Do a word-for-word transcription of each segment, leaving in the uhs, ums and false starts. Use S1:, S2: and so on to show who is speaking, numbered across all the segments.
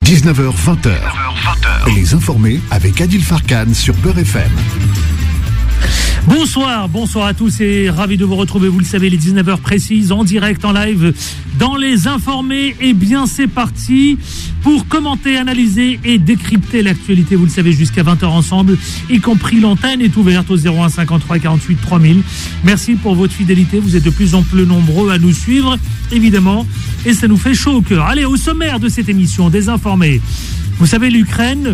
S1: dix-neuf heures vingt. Les informés avec Adil Farkan sur Beurre F M.
S2: Bonsoir, bonsoir à tous et ravi de vous retrouver, vous le savez, les dix-neuf heures précises, en direct, en live, dans Les Informés. Et bien, c'est parti pour commenter, analyser et décrypter l'actualité, vous le savez, jusqu'à vingt heures ensemble, y compris l'antenne est ouverte au zéro un cinquante-trois quarante-huit trois mille. Merci pour votre fidélité, vous êtes de plus en plus nombreux à nous suivre, évidemment, et ça nous fait chaud au cœur. Allez, au sommaire de cette émission, des Informés. Vous savez, l'Ukraine...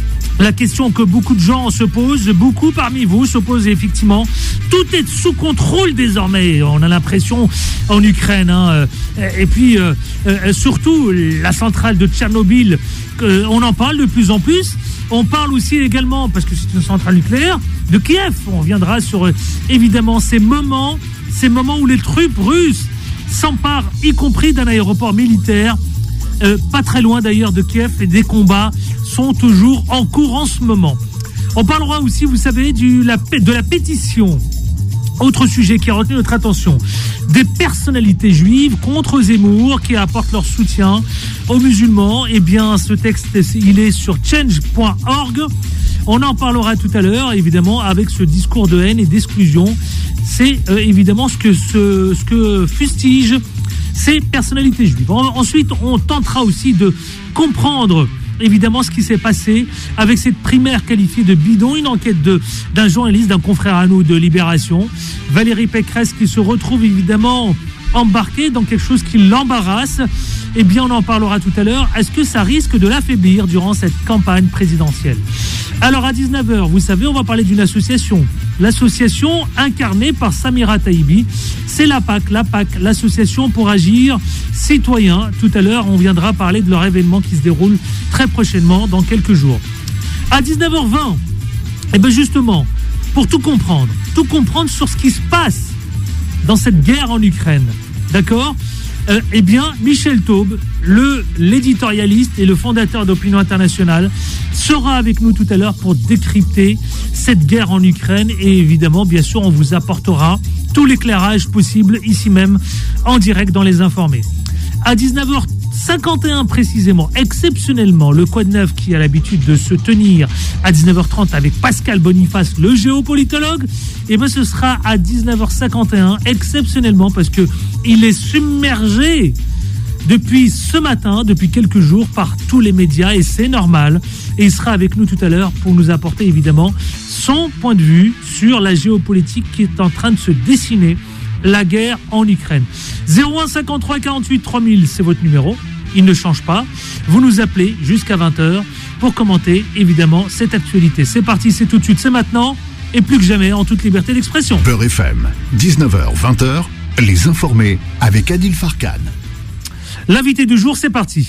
S2: La question que beaucoup de gens se posent, beaucoup parmi vous se posent effectivement, tout est sous contrôle désormais, on a l'impression en Ukraine, hein, et puis euh, euh, surtout la centrale de Tchernobyl, euh, on en parle de plus en plus, on parle aussi également, parce que c'est une centrale nucléaire, de Kiev, on reviendra sur euh, évidemment ces moments, ces moments où les troupes russes s'emparent, y compris d'un aéroport militaire, Euh, pas très loin d'ailleurs de Kiev, et des combats sont toujours en cours en ce moment. On parlera aussi, vous savez, du, la, de la pétition. Autre sujet qui a retenu notre attention, des personnalités juives contre Zemmour qui apportent leur soutien aux musulmans. Eh bien, ce texte, il est sur change point org. On en parlera tout à l'heure, évidemment, avec ce discours de haine et d'exclusion. C'est euh, évidemment ce que, ce, ce que fustige ces personnalités juives. Ensuite, on tentera aussi de comprendre évidemment ce qui s'est passé avec cette primaire qualifiée de bidon, une enquête de, d'un journaliste, d'un confrère à nous de Libération, Valérie Pécresse, qui se retrouve évidemment embarquée dans quelque chose qui l'embarrasse. Eh bien, on en parlera tout à l'heure. Est-ce que ça risque de l'affaiblir durant cette campagne présidentielle ? Alors, à dix-neuf heures, vous savez, on va parler d'une association. L'association incarnée par Samira Taïbi, c'est l'A P A C, l'A P A C, l'association pour agir citoyen. Tout à l'heure, on viendra parler de leur événement qui se déroule très prochainement, dans quelques jours. À dix-neuf heures vingt, eh bien justement, pour tout comprendre, tout comprendre sur ce qui se passe dans cette guerre en Ukraine, d'accord ? Euh, eh bien, Michel Taube, le, l'éditorialiste et le fondateur d'Opinion Internationale, sera avec nous tout à l'heure pour décrypter cette guerre en Ukraine. Et évidemment, bien sûr, on vous apportera tout l'éclairage possible ici même, en direct dans Les Informés. À dix-neuf heures cinquante et un précisément, exceptionnellement, le Quad neuf qui a l'habitude de se tenir à dix-neuf heures trente avec Pascal Boniface, le géopolitologue, et bien ce sera à dix-neuf heures cinquante et un, exceptionnellement, parce que il est submergé depuis ce matin, depuis quelques jours, par tous les médias, et c'est normal. Et il sera avec nous tout à l'heure pour nous apporter évidemment son point de vue sur la géopolitique qui est en train de se dessiner, la guerre en Ukraine. zéro un cinquante-trois quarante-huit trois mille, c'est votre numéro. Il ne change pas. Vous nous appelez jusqu'à vingt heures pour commenter, évidemment, cette actualité. C'est parti, c'est tout de suite, c'est maintenant, et plus que jamais, en toute liberté d'expression.
S1: Beurre F M, dix-neuf heures vingt, Les Informés avec Adil Farkan.
S2: L'invité du jour, c'est parti.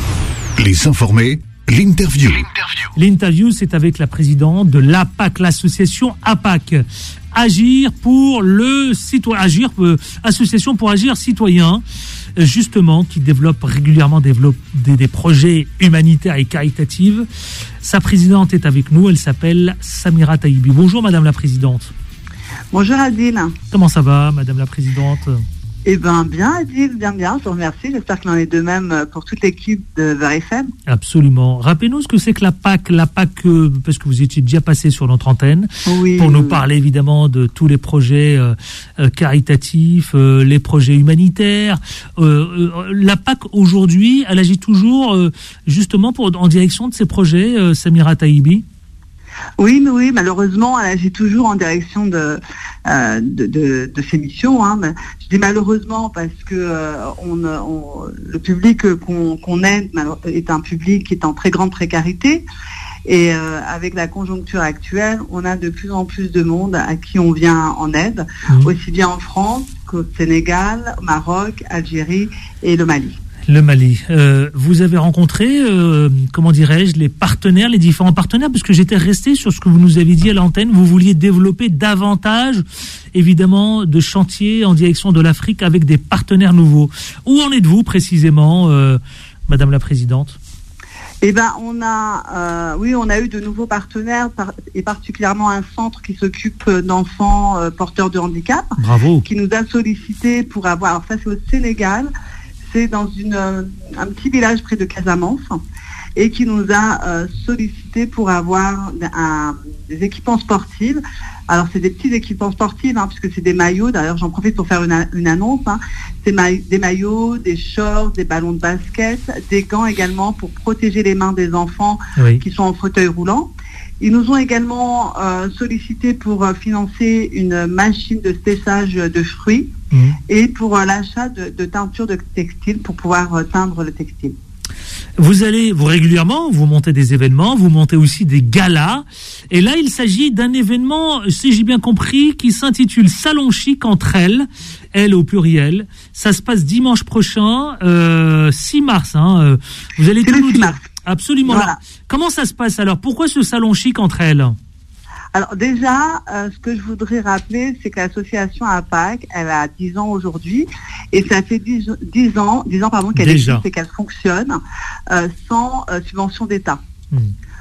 S1: Les Informés, l'interview.
S2: L'interview, c'est avec la présidente de l'A P A C, l'association A P A C. Agir pour le citoyen, agir, euh, association pour agir citoyen, justement, qui développe régulièrement développe des, des projets humanitaires et caritatifs. Sa présidente est avec nous, elle s'appelle Samira Taïbi. Bonjour Madame la Présidente.
S3: Bonjour Adil.
S2: Comment ça va Madame la Présidente ?
S3: Eh bien, bien, Adil, bien, bien, je vous remercie. J'espère qu'il en est de même pour toute l'équipe de Beurre F M.
S2: Absolument. Rappelez-nous ce que c'est que l'A P A C, l'A P A C, euh, parce que vous étiez déjà passé sur notre antenne,
S3: oui,
S2: pour nous
S3: oui.
S2: parler évidemment de tous les projets euh, euh, caritatifs, euh, les projets humanitaires. Euh, euh, L'A P A C, aujourd'hui, elle agit toujours euh, justement pour, en direction de ces projets, euh, Samira Taïbi.
S3: Oui, mais oui, malheureusement, elle agit toujours en direction de, euh, de, de, de ses missions. Hein. Je dis malheureusement parce que euh, on, on, le public qu'on, qu'on aide est un public qui est en très grande précarité. Et euh, avec la conjoncture actuelle, on a de plus en plus de monde à qui on vient en aide, mmh. aussi bien en France qu'au Sénégal, au Maroc, Algérie et le Mali.
S2: Le Mali. Euh, vous avez rencontré, euh, comment dirais-je, les partenaires, les différents partenaires, parce que j'étais resté sur ce que vous nous avez dit à l'antenne. Vous vouliez développer davantage, évidemment, de chantiers en direction de l'Afrique avec des partenaires nouveaux. Où en êtes-vous précisément, euh, Madame la Présidente ?
S3: Eh ben, on a, euh, oui, on a eu de nouveaux partenaires, par, et particulièrement un centre qui s'occupe d'enfants euh, porteurs de handicap.
S2: Bravo. Qui
S3: nous a sollicité pour avoir. Alors ça, c'est au Sénégal. C'est dans une, euh, un petit village près de Casamance. et qui nous a euh, sollicité pour avoir un, des équipements sportifs. Alors c'est des petits équipements sportifs, hein, puisque c'est des maillots. D'ailleurs, j'en profite pour faire une, une annonce. Hein. C'est ma- des maillots, des shorts, des ballons de basket, des gants également pour protéger les mains des enfants oui. qui sont en fauteuil roulant. Ils nous ont également euh, sollicité pour euh, financer une machine de séchage de fruits mmh. et pour euh, l'achat de, de teinture de textile pour pouvoir euh, teindre le textile.
S2: Vous allez, vous régulièrement, vous montez des événements, vous montez aussi des galas. Et là, il s'agit d'un événement, si j'ai bien compris, qui s'intitule Salon Chic entre elles, elles au pluriel. Ça se passe dimanche prochain, euh, six mars. Hein. Vous allez
S3: tout nous dire.
S2: Mars. Absolument. Voilà. Alors, comment ça se passe alors? Pourquoi ce salon chic entre elles?
S3: Alors déjà, euh, ce que je voudrais rappeler, c'est que l'association A P A C, elle a dix ans aujourd'hui, et ça fait dix, dix ans, dix ans pardon, qu'elle existe et qu'elle fonctionne euh, sans euh, subvention d'État. Mmh.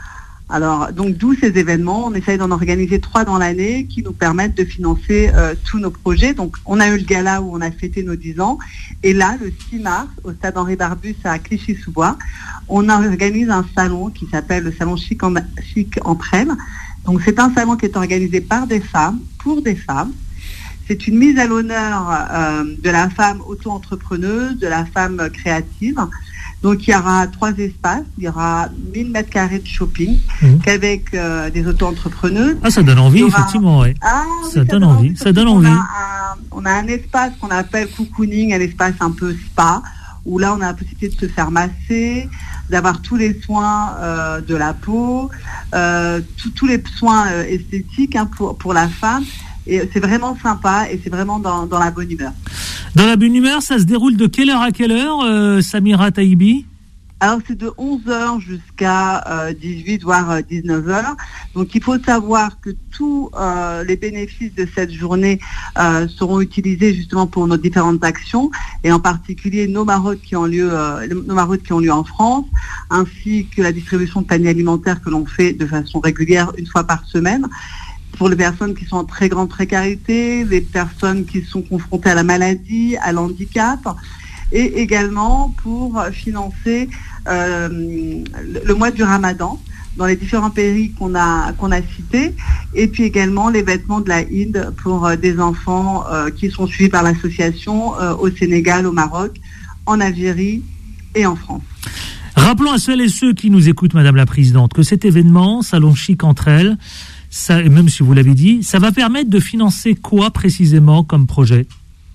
S3: Alors, donc d'où ces événements, on essaye d'en organiser trois dans l'année qui nous permettent de financer euh, tous nos projets. Donc on a eu le gala où on a fêté nos dix ans, et là, le six mars, au stade Henri Barbus à Clichy-sous-Bois, on organise un salon qui s'appelle le Salon Chic, en, Chic entre elles. Donc c'est un salon qui est organisé par des femmes, pour des femmes. C'est une mise à l'honneur euh, de la femme auto-entrepreneuse, de la femme créative. Donc il y aura trois espaces, il y aura mille mètres carrés de shopping mmh. qu'avec euh, des auto-entrepreneuses.
S2: Ah, ça donne envie, aura... effectivement, oui.
S3: Ah, oui,
S2: ça, ça donne envie, envie. ça donne envie.
S3: On a, un, on a un espace qu'on appelle cocooning, un espace un peu spa, où là on a la possibilité de se faire masser, d'avoir tous les soins euh, de la peau, euh, tous les soins euh, esthétiques hein, pour, pour la femme. Et c'est vraiment sympa et c'est vraiment dans, dans la bonne humeur.
S2: Dans la bonne humeur, ça se déroule de quelle heure à quelle heure, euh, Samira Taïbi?
S3: Alors c'est de onze heures jusqu'à euh, dix-huit voire euh, dix-neuf heures. Donc il faut savoir que tous euh, les bénéfices de cette journée euh, seront utilisés justement pour nos différentes actions et en particulier nos maraudes qui ont lieu, euh, nos maraudes qui ont lieu en France, ainsi que la distribution de paniers alimentaires que l'on fait de façon régulière une fois par semaine. Pour les personnes qui sont en très grande précarité, les personnes qui sont confrontées à la maladie, à l'handicap, et également pour financer euh, le, le mois du Ramadan dans les différents pays qu'on a qu'on a cités, et puis également les vêtements de la Eid pour euh, des enfants euh, qui sont suivis par l'association euh, au Sénégal, au Maroc, en Algérie et en France.
S2: Rappelons à celles et ceux qui nous écoutent, Madame la Présidente, que cet événement, Salon Chic entre elles, ça, même si vous l'avez dit, ça va permettre de financer quoi précisément comme projet?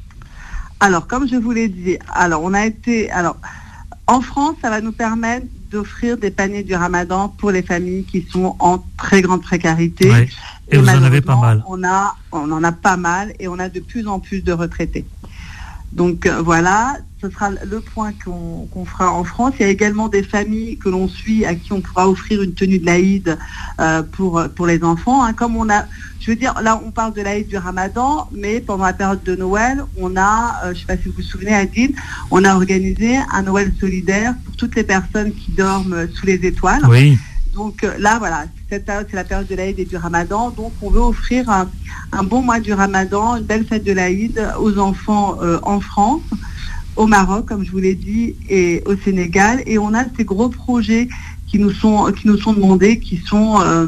S3: Alors, comme je vous l'ai dit, alors on a été, alors en France, ça va nous permettre d'offrir des paniers du Ramadan pour les familles qui sont en très grande précarité.
S2: Ouais. Et, et vous en avez pas mal.
S3: On a, on en a pas mal, et on a de plus en plus de retraités. Donc euh, voilà, ce sera le point qu'on, qu'on fera en France. Il y a également des familles que l'on suit à qui on pourra offrir une tenue de l'Aïd euh, pour pour les enfants. Hein. Comme on a, je veux dire, là on parle de l'Aïd du Ramadan, mais pendant la période de Noël, on a, euh, je ne sais pas si vous vous souvenez, Adil, on a organisé un Noël solidaire pour toutes les personnes qui dorment sous les étoiles.
S2: Oui.
S3: Donc euh, là, voilà, cette période, c'est la période de l'Aïd et du Ramadan. Donc on veut offrir un, un bon mois du Ramadan, une belle fête de l'Aïd aux enfants euh, en France, au Maroc, comme je vous l'ai dit, et au Sénégal. Et on a ces gros projets qui nous sont qui nous sont demandés, qui sont euh,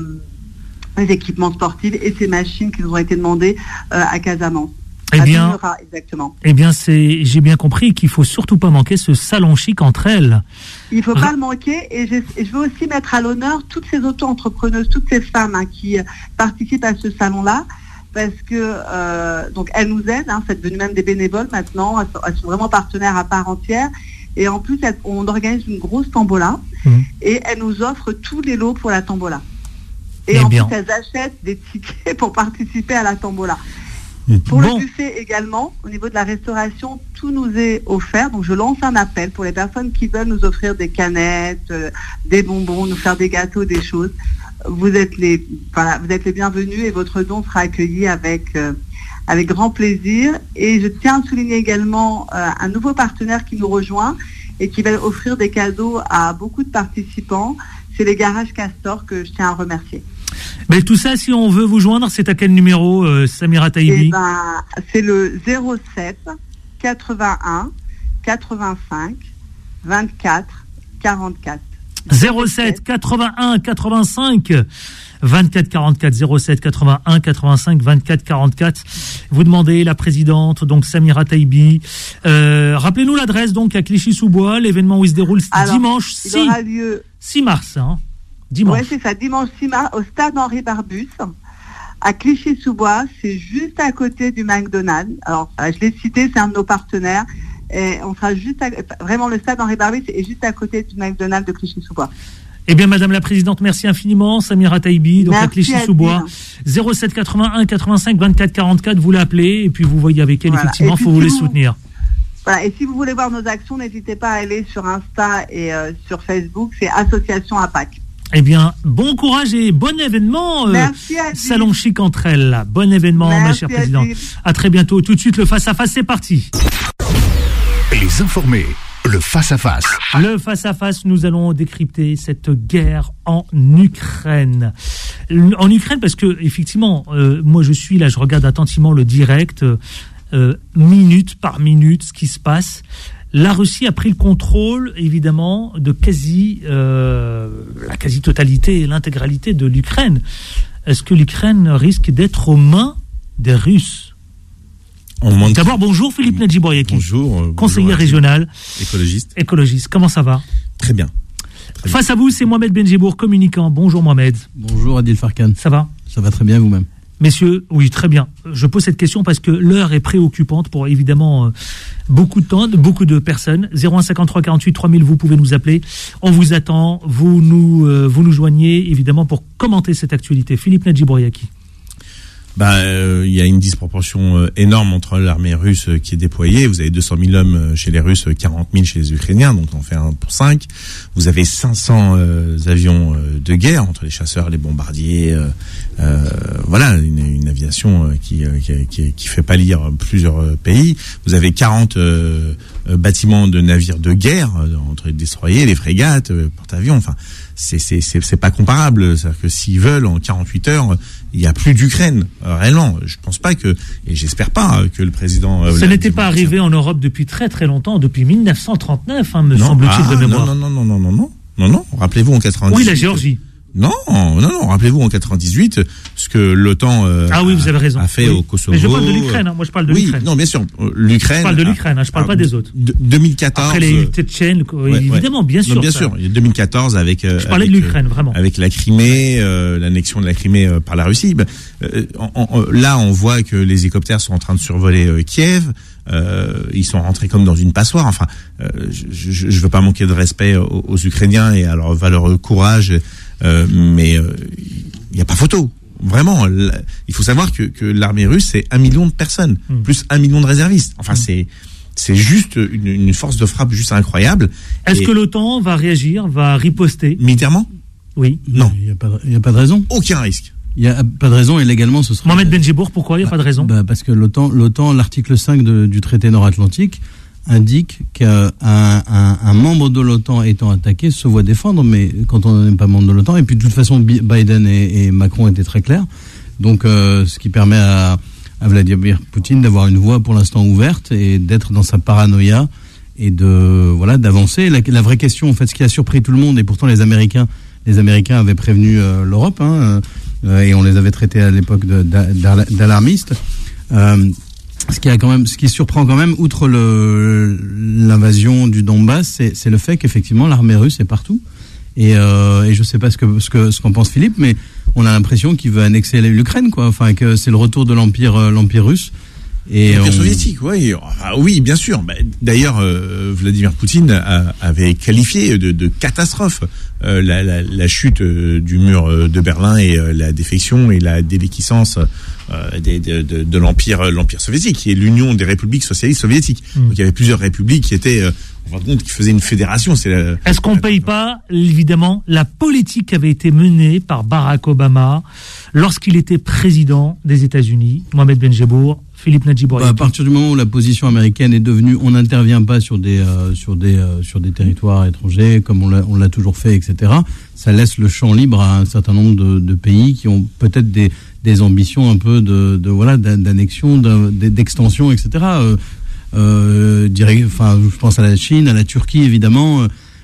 S3: les équipements sportifs et ces machines qui nous ont été demandées euh, à Casamance.
S2: Eh bien,
S3: Mura, exactement.
S2: Eh bien, c'est, j'ai bien compris qu'il faut surtout pas manquer ce salon chic entre elles.
S3: Il ne faut pas le manquer, et je, et je veux aussi mettre à l'honneur toutes ces auto-entrepreneuses, toutes ces femmes hein, qui participent à ce salon-là, parce que euh, donc elles nous aident, hein, c'est devenu même des bénévoles maintenant, elles sont, elles sont vraiment partenaires à part entière, et en plus elles, on organise une grosse tombola, mmh. et elles nous offrent tous les lots pour la tombola. Et eh en bien. plus elles achètent des tickets pour participer à la tombola. Pour bon. le buffet également, au niveau de la restauration, tout nous est offert. Donc je lance un appel pour les personnes qui veulent nous offrir des canettes, euh, des bonbons, nous faire des gâteaux, des choses. Vous êtes les, voilà, vous êtes les bienvenus et votre don sera accueilli avec euh, avec grand plaisir. Et je tiens à souligner également euh, un nouveau partenaire qui nous rejoint et qui va offrir des cadeaux à beaucoup de participants. C'est les Garages Castor que je tiens à remercier.
S2: Mais tout ça, si on veut vous joindre, c'est à quel numéro, euh, Samira Taïbi?
S3: Eh ben, c'est le zéro sept quatre-vingt-un quatre-vingt-cinq vingt-quatre quarante-quatre.
S2: zéro sept quatre-vingt-un quatre-vingt-cinq vingt-quatre quarante-quatre zéro sept quatre-vingt-un quatre-vingt-cinq vingt-quatre quarante-quatre. Vous demandez la présidente, donc Samira Taïbi. Euh, rappelez-nous l'adresse donc à Clichy-sous-Bois, l'événement où il se déroule Alors, dimanche six,
S3: aura lieu...
S2: six mars. Hein, dimanche.
S3: Oui, c'est ça, dimanche six mars au stade Henri Barbus. À Clichy-sous-Bois, c'est juste à côté du McDonald's. Alors, je l'ai cité, c'est un de nos partenaires. Et on sera juste à, vraiment le stade Henri Barbus est juste à côté du McDonald's de Clichy-sous-Bois.
S2: Eh bien, Madame la Présidente, merci infiniment. Samira Taïbi, donc merci à Clichy-sous-Bois, zéro sept quatre-vingt-un quatre-vingt-cinq vingt-quatre quarante-quatre, vous l'appelez et puis vous voyez avec elle, voilà. Effectivement, il faut si vous les soutenir.
S3: Voilà, et si vous voulez voir nos actions, n'hésitez pas à aller sur Insta et euh, sur Facebook, c'est Association A P A C.
S2: Eh bien, bon courage et bon événement, euh, Salon Chic entre elles. Bon événement, Merci ma chère Présidente. À très bientôt. Tout de suite, le face-à-face, c'est parti.
S1: Les informés. Le face-à-face.
S2: Le face-à-face, nous allons décrypter cette guerre en Ukraine. En Ukraine, parce que, effectivement, euh, moi je suis là, je regarde attentivement le direct, euh, minute par minute, ce qui se passe. La Russie a pris le contrôle, évidemment, de quasi, euh, la quasi-totalité et l'intégralité de l'Ukraine. Est-ce que l'Ukraine risque d'être aux mains des Russes ? D'abord, bonjour Philippe Nadjibouriaki.
S4: Bonjour. Euh,
S2: conseiller
S4: bonjour
S2: régional.
S4: Écologiste.
S2: Écologiste. Comment ça va ?
S4: Très bien. Très
S2: Face
S4: bien.
S2: à vous, c'est Mohamed Benjibour, communicant. Bonjour Mohamed.
S5: Bonjour Adil Farkan.
S2: Ça va ?
S5: Ça va très bien, vous-même ?
S2: Messieurs, oui, très bien. Je pose cette question parce que l'heure est préoccupante pour évidemment euh, beaucoup de temps, beaucoup de personnes. zéro un cinquante-trois quarante-huit trois mille, vous pouvez nous appeler. On vous attend. Vous nous, euh, vous nous joignez évidemment pour commenter cette actualité. Philippe Nadjibouriaki.
S4: Bah, euh, il y a une disproportion euh, énorme entre l'armée russe euh, qui est déployée. Vous avez deux cent mille hommes euh, chez les Russes, quarante mille chez les Ukrainiens, donc on fait un pour cinq. Vous avez cinq cents euh, avions euh, de guerre entre les chasseurs, les bombardiers. Euh, euh, voilà, une, une aviation euh, qui, euh, qui, qui, qui fait pâlir plusieurs euh, pays. Vous avez quarante euh, euh, bâtiments de navires de guerre euh, entre les destroyers, les frégates, euh, porte-avions. Enfin, c'est c'est c'est c'est pas comparable. C'est-à-dire que s'ils veulent en quarante-huit heures, il y a plus d'Ukraine euh, réellement. Je pense pas que, et j'espère pas euh, que le président. Euh,
S2: Ça n'était pas arrivé en Europe depuis très très longtemps, depuis mille neuf cent trente-neuf, hein, me semble-t-il
S4: ah,
S2: de mémoire.
S4: Non non non non non non non non. Rappelez-vous en quatre-vingt-dix-huit.
S2: Oui, la Géorgie.
S4: Non, non, non. Rappelez-vous en quatre-vingt-dix-huit, ce que l'OTAN euh,
S2: ah oui, vous avez raison.
S4: a fait
S2: oui.
S4: au Kosovo.
S2: Mais je parle de l'Ukraine. Hein. Moi, je parle de
S4: oui,
S2: l'Ukraine.
S4: Non, bien sûr, l'Ukraine.
S2: Je parle de l'Ukraine. Hein. Je parle ah, pas des autres.
S4: De, deux mille quatorze.
S2: Après les Tchétchènes, ouais, évidemment,
S4: ouais.
S2: bien sûr.
S4: Non, bien
S2: ça.
S4: sûr. Il y a deux mille quatorze avec. Euh,
S2: je parlais
S4: avec,
S2: de l'Ukraine, vraiment.
S4: Avec la Crimée, euh, l'annexion de la Crimée euh, par la Russie. Ben, euh, en, en, là, on voit que les hélicoptères sont en train de survoler euh, Kiev. Euh, ils sont rentrés comme dans une passoire. Enfin, euh, je ne veux pas manquer de respect aux, aux Ukrainiens et à leur valeureux courage, euh, mais euh, il n'y a pas photo. Vraiment, il faut savoir que, que l'armée russe, c'est un million de personnes, mmh. plus un million de réservistes. Enfin, mmh. c'est c'est juste une, une force de frappe juste incroyable.
S2: Est-ce et que l'OTAN va réagir, va riposter
S4: militairement ?
S2: Oui.
S4: Non.
S5: Il n'y a pas, il n'y a pas de raison.
S4: Aucun risque.
S5: Il n'y a pas de raison et légalement ce sera...
S2: Mohamed Benjibour, pourquoi il n'y a bah, pas de raison
S5: bah Parce que l'OTAN, l'OTAN l'article cinq de, du traité nord-atlantique indique qu'un un, un membre de l'OTAN étant attaqué se voit défendre, mais quand on n'est pas membre de l'OTAN, et puis de toute façon Biden et, et Macron étaient très clairs, donc euh, ce qui permet à, à Vladimir Poutine d'avoir une voie pour l'instant ouverte et d'être dans sa paranoïa et de voilà d'avancer. La, la vraie question, en fait, ce qui a surpris tout le monde, et pourtant les Américains, les Américains avaient prévenu euh, l'Europe, hein, euh, et on les avait traités à l'époque de, d'alarmistes. Euh, Ce qui a quand même, ce qui surprend quand même, outre le, l'invasion du Donbass, c'est, c'est le fait qu'effectivement l'armée russe est partout. Et, euh, et je sais pas ce que ce que ce qu'en pense Philippe, mais on a l'impression qu'il veut annexer l'Ukraine, quoi. Enfin, que c'est le retour de l'empire, euh, l'empire russe.
S4: Et l'empire on... soviétique, oui, ah, oui, bien sûr. Bah, d'ailleurs, euh, Vladimir Poutine a, avait qualifié de, de catastrophe euh, la, la, la chute euh, du mur de Berlin et euh, la défection et la déliquescence euh, des, de, de, de l'empire, l'empire soviétique, qui est l'Union des républiques socialistes soviétiques. Mmh. Donc il y avait plusieurs républiques qui étaient, euh, en fin de compte, qui faisaient une fédération. C'est la,
S2: Est-ce qu'on ne paye pas, évidemment, la politique qui avait été menée par Barack Obama lorsqu'il était président des États-Unis, Mohamed Benjibour? Philippe Nadjibouriaki.
S5: Bah, à partir du moment où la position américaine est devenue, on n'intervient pas sur des euh, sur des euh, sur des territoires étrangers comme on l'a on l'a toujours fait, et cetera. Ça laisse le champ libre à un certain nombre de, de pays qui ont peut-être des des ambitions un peu de, de voilà d'annexion, de, d'extension, et cetera. Euh, euh, direct, enfin, je pense à la Chine, à la Turquie, évidemment.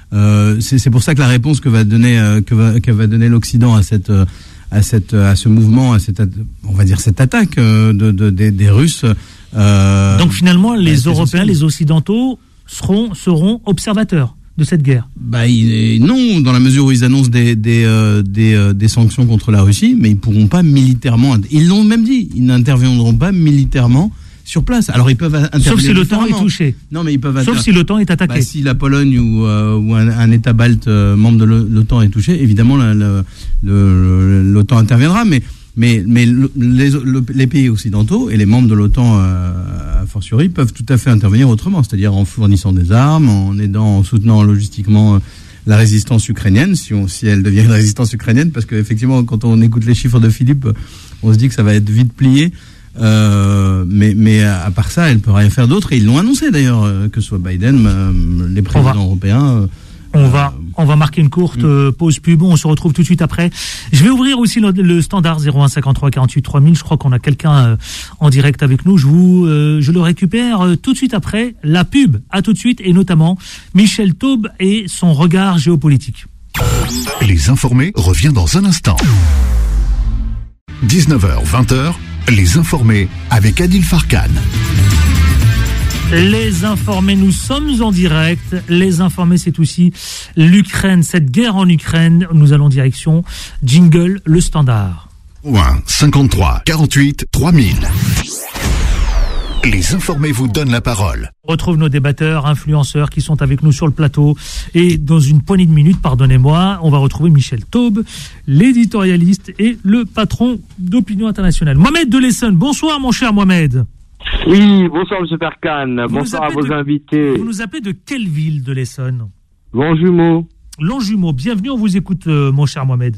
S5: Euh, c'est, c'est pour ça que la réponse que va donner euh, que va que va donner l'Occident à cette euh, à cette à ce mouvement, à cette on va dire cette attaque euh, de, de des, des Russes. Euh,
S2: Donc finalement, les
S5: bah,
S2: Européens, les Occidentaux seront seront observateurs de cette guerre.
S5: Bah il est, non, dans la mesure où ils annoncent des des euh, des, euh, des sanctions contre la Russie, mais ils pourront pas militairement. Ils l'ont même dit, ils n'interviendront pas militairement sur place. Alors ils peuvent intervenir.
S2: Sauf si l'OTAN est touché.
S5: Non, mais ils peuvent.
S2: Sauf
S5: inter...
S2: si l'OTAN est attaqué.
S5: Bah, si la Pologne ou, euh, ou un, un État balte euh, membre de l'OTAN est touché, évidemment la, la, le, l'OTAN interviendra. Mais mais mais le, les, le, les pays occidentaux et les membres de l'OTAN euh, a fortiori peuvent tout à fait intervenir autrement, c'est-à-dire en fournissant des armes, en aidant, en soutenant logistiquement euh, la résistance ukrainienne, si on si elle devient une résistance ukrainienne, parce qu'effectivement quand on écoute les chiffres de Philippe, on se dit que ça va être vite plié. Euh, mais, mais à part ça, elle peut rien faire d'autre. Et ils l'ont annoncé d'ailleurs, euh, que ce soit Biden, euh, les présidents
S2: va,
S5: européens. Euh,
S2: on va, on va marquer une courte euh, pause pub. On se retrouve tout de suite après. Je vais ouvrir aussi le, le standard zéro un cinquante-trois quarante-huit trois mille. Je crois qu'on a quelqu'un euh, en direct avec nous. Je vous, euh, je le récupère euh, tout de suite après la pub. À tout de suite, et notamment Michel Taube et son regard géopolitique.
S1: Les informés revient dans un instant. dix-neuf heures vingt heures. Les informés avec Adil Farkan.
S2: Les informés, nous sommes en direct. Les informés, c'est aussi l'Ukraine, cette guerre en Ukraine. Nous allons direction jingle, le standard.
S1: un cinquante-trois quarante-huit trois mille. Les informés vous donnent la parole.
S2: On retrouve nos débatteurs, influenceurs qui sont avec nous sur le plateau. Et dans une poignée de minutes, pardonnez-moi, on va retrouver Michel Taube, l'éditorialiste et le patron d'Opinion Internationale. Mohamed de l'Essonne, bonsoir mon cher Mohamed.
S6: Oui, bonsoir M. Perkan, bonsoir à vos
S2: de,
S6: invités.
S2: Vous nous appelez de quelle ville de l'Essonne?
S6: Longjumeau.
S2: Longjumeau, bienvenue, on vous écoute euh, mon cher Mohamed.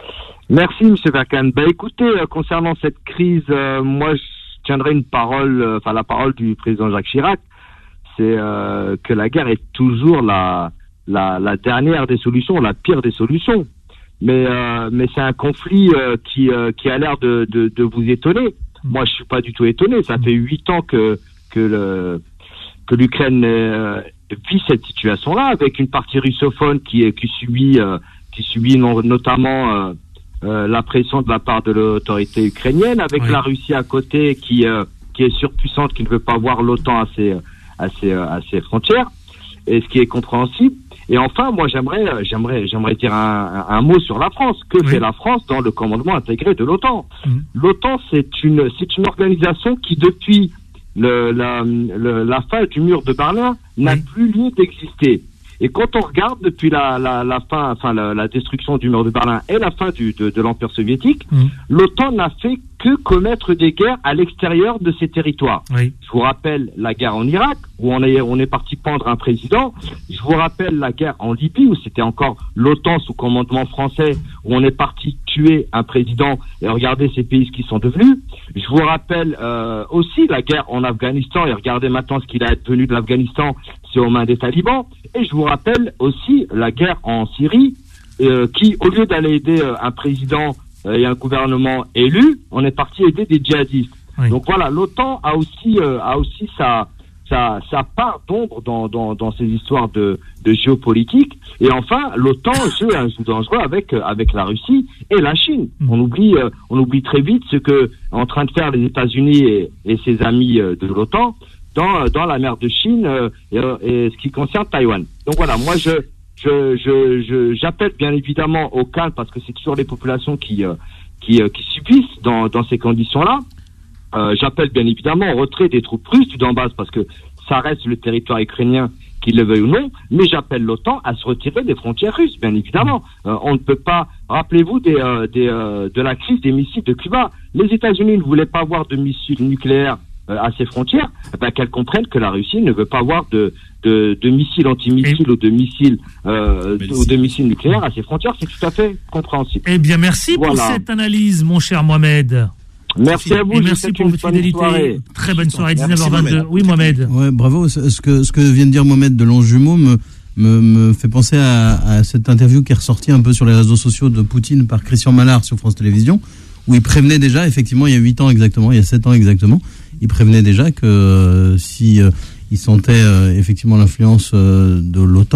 S6: Merci M. Perkan. Bah écoutez, euh, concernant cette crise, euh, moi je tiendrai une parole, enfin euh, la parole du président Jacques Chirac, c'est euh, que la guerre est toujours la, la la dernière des solutions, la pire des solutions. Mais euh, mais c'est un conflit euh, qui euh, qui a l'air de, de de vous étonner. Moi, je suis pas du tout étonné. Ça fait huit ans que que le que l'Ukraine euh, vit cette situation-là, avec une partie russophone qui qui subit euh, qui subit non, notamment euh, euh, la pression de la part de l'autorité ukrainienne, avec oui. la Russie à côté qui euh, qui est surpuissante, qui ne veut pas voir l'OTAN à ses à ses à ses frontières, et ce qui est compréhensible. Et enfin, moi, j'aimerais, j'aimerais, j'aimerais dire un, un, un mot sur la France. Que oui. fait la France dans le commandement intégré de l'OTAN? mmh. L'OTAN, c'est une, c'est une organisation qui, depuis le, la, le, la fin du mur de Berlin, oui. n'a plus lieu d'exister. Et quand on regarde depuis la, la, la fin, enfin la, la destruction du mur de Berlin et la fin du, de, de l'Empire soviétique, mmh. l'OTAN n'a fait que commettre des guerres à l'extérieur de ses territoires. Oui. Je vous rappelle la guerre en Irak, où on est, on est parti pendre un président. Je vous rappelle la guerre en Libye, où c'était encore l'OTAN sous commandement français, où on est parti tuer un président, et regardez ces pays ce qu'ils sont devenus. Je vous rappelle euh, aussi la guerre en Afghanistan, et regardez maintenant ce qu'il a devenu de l'Afghanistan, c'est aux mains des talibans. Et je vous rappelle aussi la guerre en Syrie, euh, qui, au lieu d'aller aider euh, un président euh, et un gouvernement élu, on est parti aider des djihadistes. Oui. Donc voilà, l'OTAN a aussi euh, a aussi sa sa sa part d'ombre dans dans dans ces histoires de de géopolitique. Et enfin, l'OTAN joue un jeu dangereux avec avec la Russie et la Chine. Mm. On oublie euh, on oublie très vite ce que en train de faire les États-Unis et, et ses amis euh, de l'OTAN dans dans la mer de Chine euh, et, et ce qui concerne Taïwan. Donc voilà, moi je je je, je j'appelle bien évidemment au calme, parce que c'est toujours les populations qui euh, qui euh, qui subissent dans dans ces conditions-là. Euh, j'appelle bien évidemment au retrait des troupes russes du Donbass, parce que ça reste le territoire ukrainien, qu'il le veuille ou non, mais j'appelle l'OTAN à se retirer des frontières russes, bien évidemment. Euh, on ne peut pas... Rappelez-vous des, euh, des, euh, de la crise des missiles de Cuba. Les États-Unis ne voulaient pas avoir de missiles nucléaires euh, à ses frontières, eh ben, qu'elles comprennent que la Russie ne veut pas avoir de, de, de missiles antimissiles ou de missiles, euh, ou de missiles nucléaires à ses frontières. C'est tout à fait compréhensible.
S2: Eh bien, merci voilà. pour cette analyse, mon cher Mohamed.
S6: Merci à vous.
S2: Et merci pour votre fidélité.
S6: Soirée.
S2: Très bonne soirée, dix-neuf heures vingt-deux. Oui, Mohamed.
S5: Ouais, bravo. Ce que, ce que vient de dire Mohamed de Longjumeau me, me, me fait penser à, à cette interview qui est ressortie un peu sur les réseaux sociaux de Poutine par Christian Mallard sur France Télévisions, où il prévenait déjà, effectivement, il y a huit ans exactement, il y a sept ans exactement, il prévenait déjà que euh, si euh, il sentait euh, effectivement l'influence euh, de l'OTAN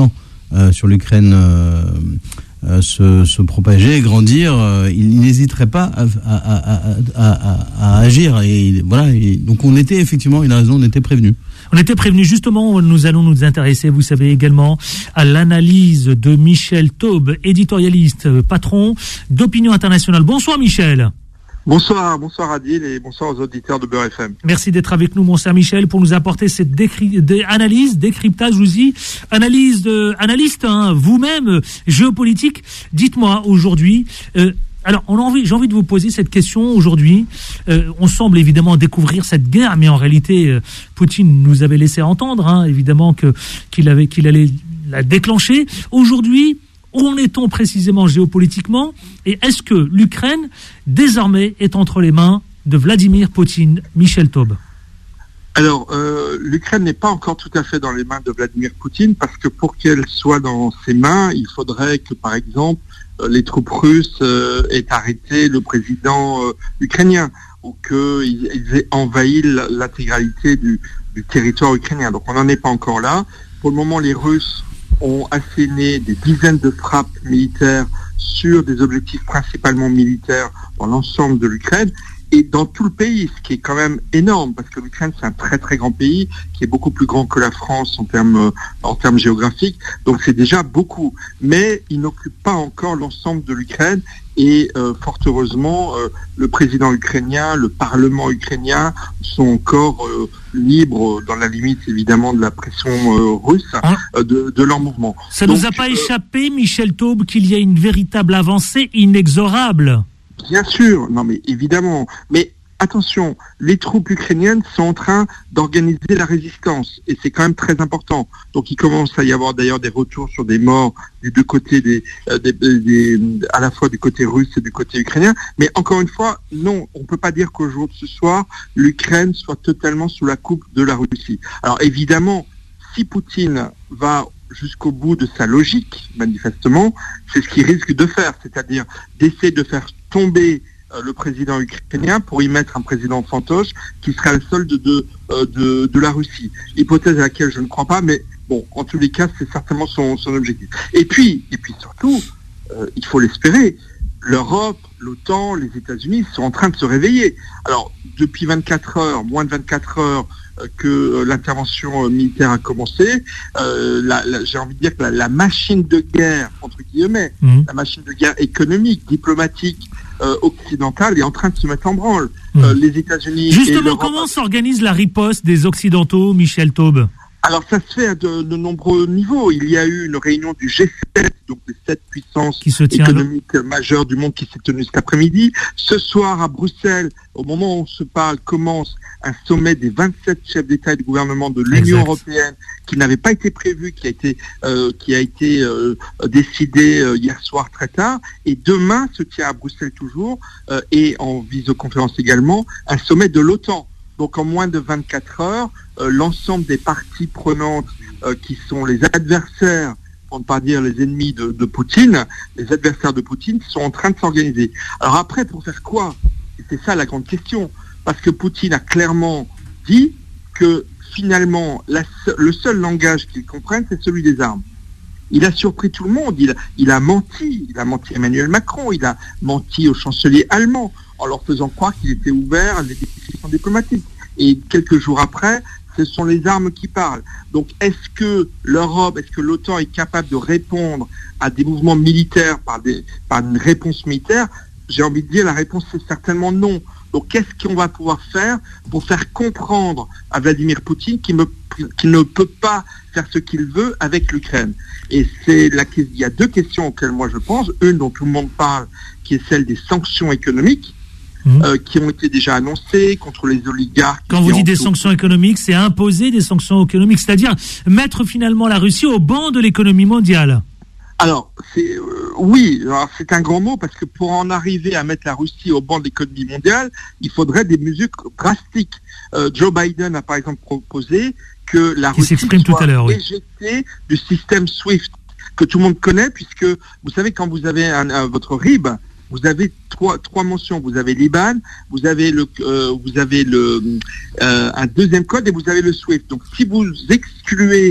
S5: euh, sur l'Ukraine euh, euh, se, se propager, grandir, euh, il n'hésiterait pas à, à, à, à, à, à agir. Et voilà. Et donc on était effectivement, il a raison, on était prévenus.
S2: On était prévenus. Justement, nous allons nous intéresser, vous savez également, à l'analyse de Michel Taube, éditorialiste, patron d'Opinion Internationale. Bonsoir Michel.
S7: Bonsoir, bonsoir Adil et bonsoir aux auditeurs de Beurre F M.
S2: Merci d'être avec nous, mon cher Michel, pour nous apporter cette décry- dé- analyse, décryptage, je vous dis, analyse de, analyste, hein, vous-même, géopolitique. Dites-moi aujourd'hui, euh, alors on a envie, j'ai envie de vous poser cette question aujourd'hui. Euh, on semble évidemment découvrir cette guerre, mais en réalité, euh, Poutine nous avait laissé entendre, hein, évidemment que qu'il avait, qu'il allait la déclencher. Aujourd'hui, où en est-on précisément géopolitiquement ? Et est-ce que l'Ukraine, désormais, est entre les mains de Vladimir Poutine ? Michel Taube.
S7: Alors, euh, l'Ukraine n'est pas encore tout à fait dans les mains de Vladimir Poutine, parce que pour qu'elle soit dans ses mains, il faudrait que, par exemple, euh, les troupes russes euh, aient arrêté le président euh, ukrainien, ou qu'ils ils aient envahi l'intégralité du, du territoire ukrainien. Donc on n'en est pas encore là. Pour le moment, les Russes ont asséné des dizaines de frappes militaires sur des objectifs principalement militaires dans l'ensemble de l'Ukraine et dans tout le pays, ce qui est quand même énorme, parce que l'Ukraine, c'est un très très grand pays, qui est beaucoup plus grand que la France en termes, en termes géographiques, donc c'est déjà beaucoup. Mais il n'occupe pas encore l'ensemble de l'Ukraine, et euh, fort heureusement, euh, le président ukrainien, le parlement ukrainien sont encore euh, libres, dans la limite évidemment de la pression euh, russe,
S2: hein
S7: euh, de, de leur mouvement.
S2: Ça
S7: donc,
S2: nous a pas
S7: euh,
S2: échappé, Michel Taube, qu'il y a une véritable avancée inexorable.
S7: Bien sûr, non mais évidemment, mais attention, les troupes ukrainiennes sont en train d'organiser la résistance, et c'est quand même très important. Donc il commence à y avoir d'ailleurs des retours sur des morts des deux côtés, des, euh, des, des, à la fois du côté russe et du côté ukrainien, mais encore une fois, non, on ne peut pas dire qu'au jour de ce soir, l'Ukraine soit totalement sous la coupe de la Russie. Alors évidemment, si Poutine va jusqu'au bout de sa logique, manifestement, c'est ce qu'il risque de faire, c'est-à-dire d'essayer de faire tomber euh, le président ukrainien pour y mettre un président fantoche qui sera le solde de, de, euh, de, de la Russie. Hypothèse à laquelle je ne crois pas, mais bon, en tous les cas, c'est certainement son, son objectif. Et puis, et puis surtout, euh, il faut l'espérer, l'Europe, l'OTAN, les États-Unis sont en train de se réveiller. Alors, depuis vingt-quatre heures, moins de vingt-quatre heures, que l'intervention militaire a commencé, euh, la, la, j'ai envie de dire que la, la machine de guerre, entre guillemets, mmh. la machine de guerre économique, diplomatique, euh, occidentale est en train de se mettre en branle. Mmh. Euh, les États-Unis
S2: Justement,
S7: et l'Europe...
S2: comment s'organise la riposte des Occidentaux, Michel Taube ?
S7: Alors ça se fait à de, de nombreux niveaux. Il y a eu une réunion du G sept, donc les sept puissances économiques le... majeures du monde qui s'est tenue cet après-midi. Ce soir à Bruxelles, au moment où on se parle, commence un sommet des vingt-sept chefs d'État et de gouvernement de l'Union exact. européenne qui n'avait pas été prévu, qui a été, euh, qui a été euh, décidé euh, hier soir très tard. Et demain se tient à Bruxelles toujours, euh, et en visioconférence également, un sommet de l'OTAN. Donc en moins de vingt-quatre heures, euh, l'ensemble des parties prenantes euh, qui sont les adversaires, pour ne pas dire les ennemis de, de Poutine, les adversaires de Poutine sont en train de s'organiser. Alors après, pour faire quoi ? Et c'est ça la grande question. Parce que Poutine a clairement dit que finalement, la, le seul langage qu'ils comprennent, c'est celui des armes. Il a surpris tout le monde, il a, il a menti, il a menti à Emmanuel Macron, il a menti au chancelier allemand, en leur faisant croire qu'il était ouvert à des discussions diplomatiques. Et quelques jours après, ce sont les armes qui parlent. Donc est-ce que l'Europe, est-ce que l'OTAN est capable de répondre à des mouvements militaires par, des, par une réponse militaire ? J'ai envie de dire, la réponse c'est certainement non. Donc qu'est-ce qu'on va pouvoir faire pour faire comprendre à Vladimir Poutine qu'il, me, qu'il ne peut pas faire ce qu'il veut avec l'Ukraine ? Et c'est la, il y a deux questions auxquelles moi je pense. Une dont tout le monde parle, qui est celle des sanctions économiques, mmh. euh, qui ont été déjà annoncées contre les oligarques.
S2: Quand vous dites des sanctions économiques, c'est imposer des sanctions économiques, c'est-à-dire mettre finalement la Russie au banc de l'économie mondiale.
S7: Alors, c'est, euh, oui, alors c'est un grand mot, parce que pour en arriver à mettre la Russie au banc de l'économie mondiale, il faudrait des mesures drastiques. Euh, Joe Biden a par exemple proposé que la
S2: Qui
S7: Russie soit
S2: tout à l'heure,
S7: éjectée oui. du système SWIFT, que tout le monde connaît, puisque vous savez, quand vous avez un, un, votre R I B, vous avez trois, trois mentions. Vous avez l'I B A N, vous avez le, euh, vous avez le, euh, un deuxième code, et vous avez le SWIFT. Donc, si vous excluez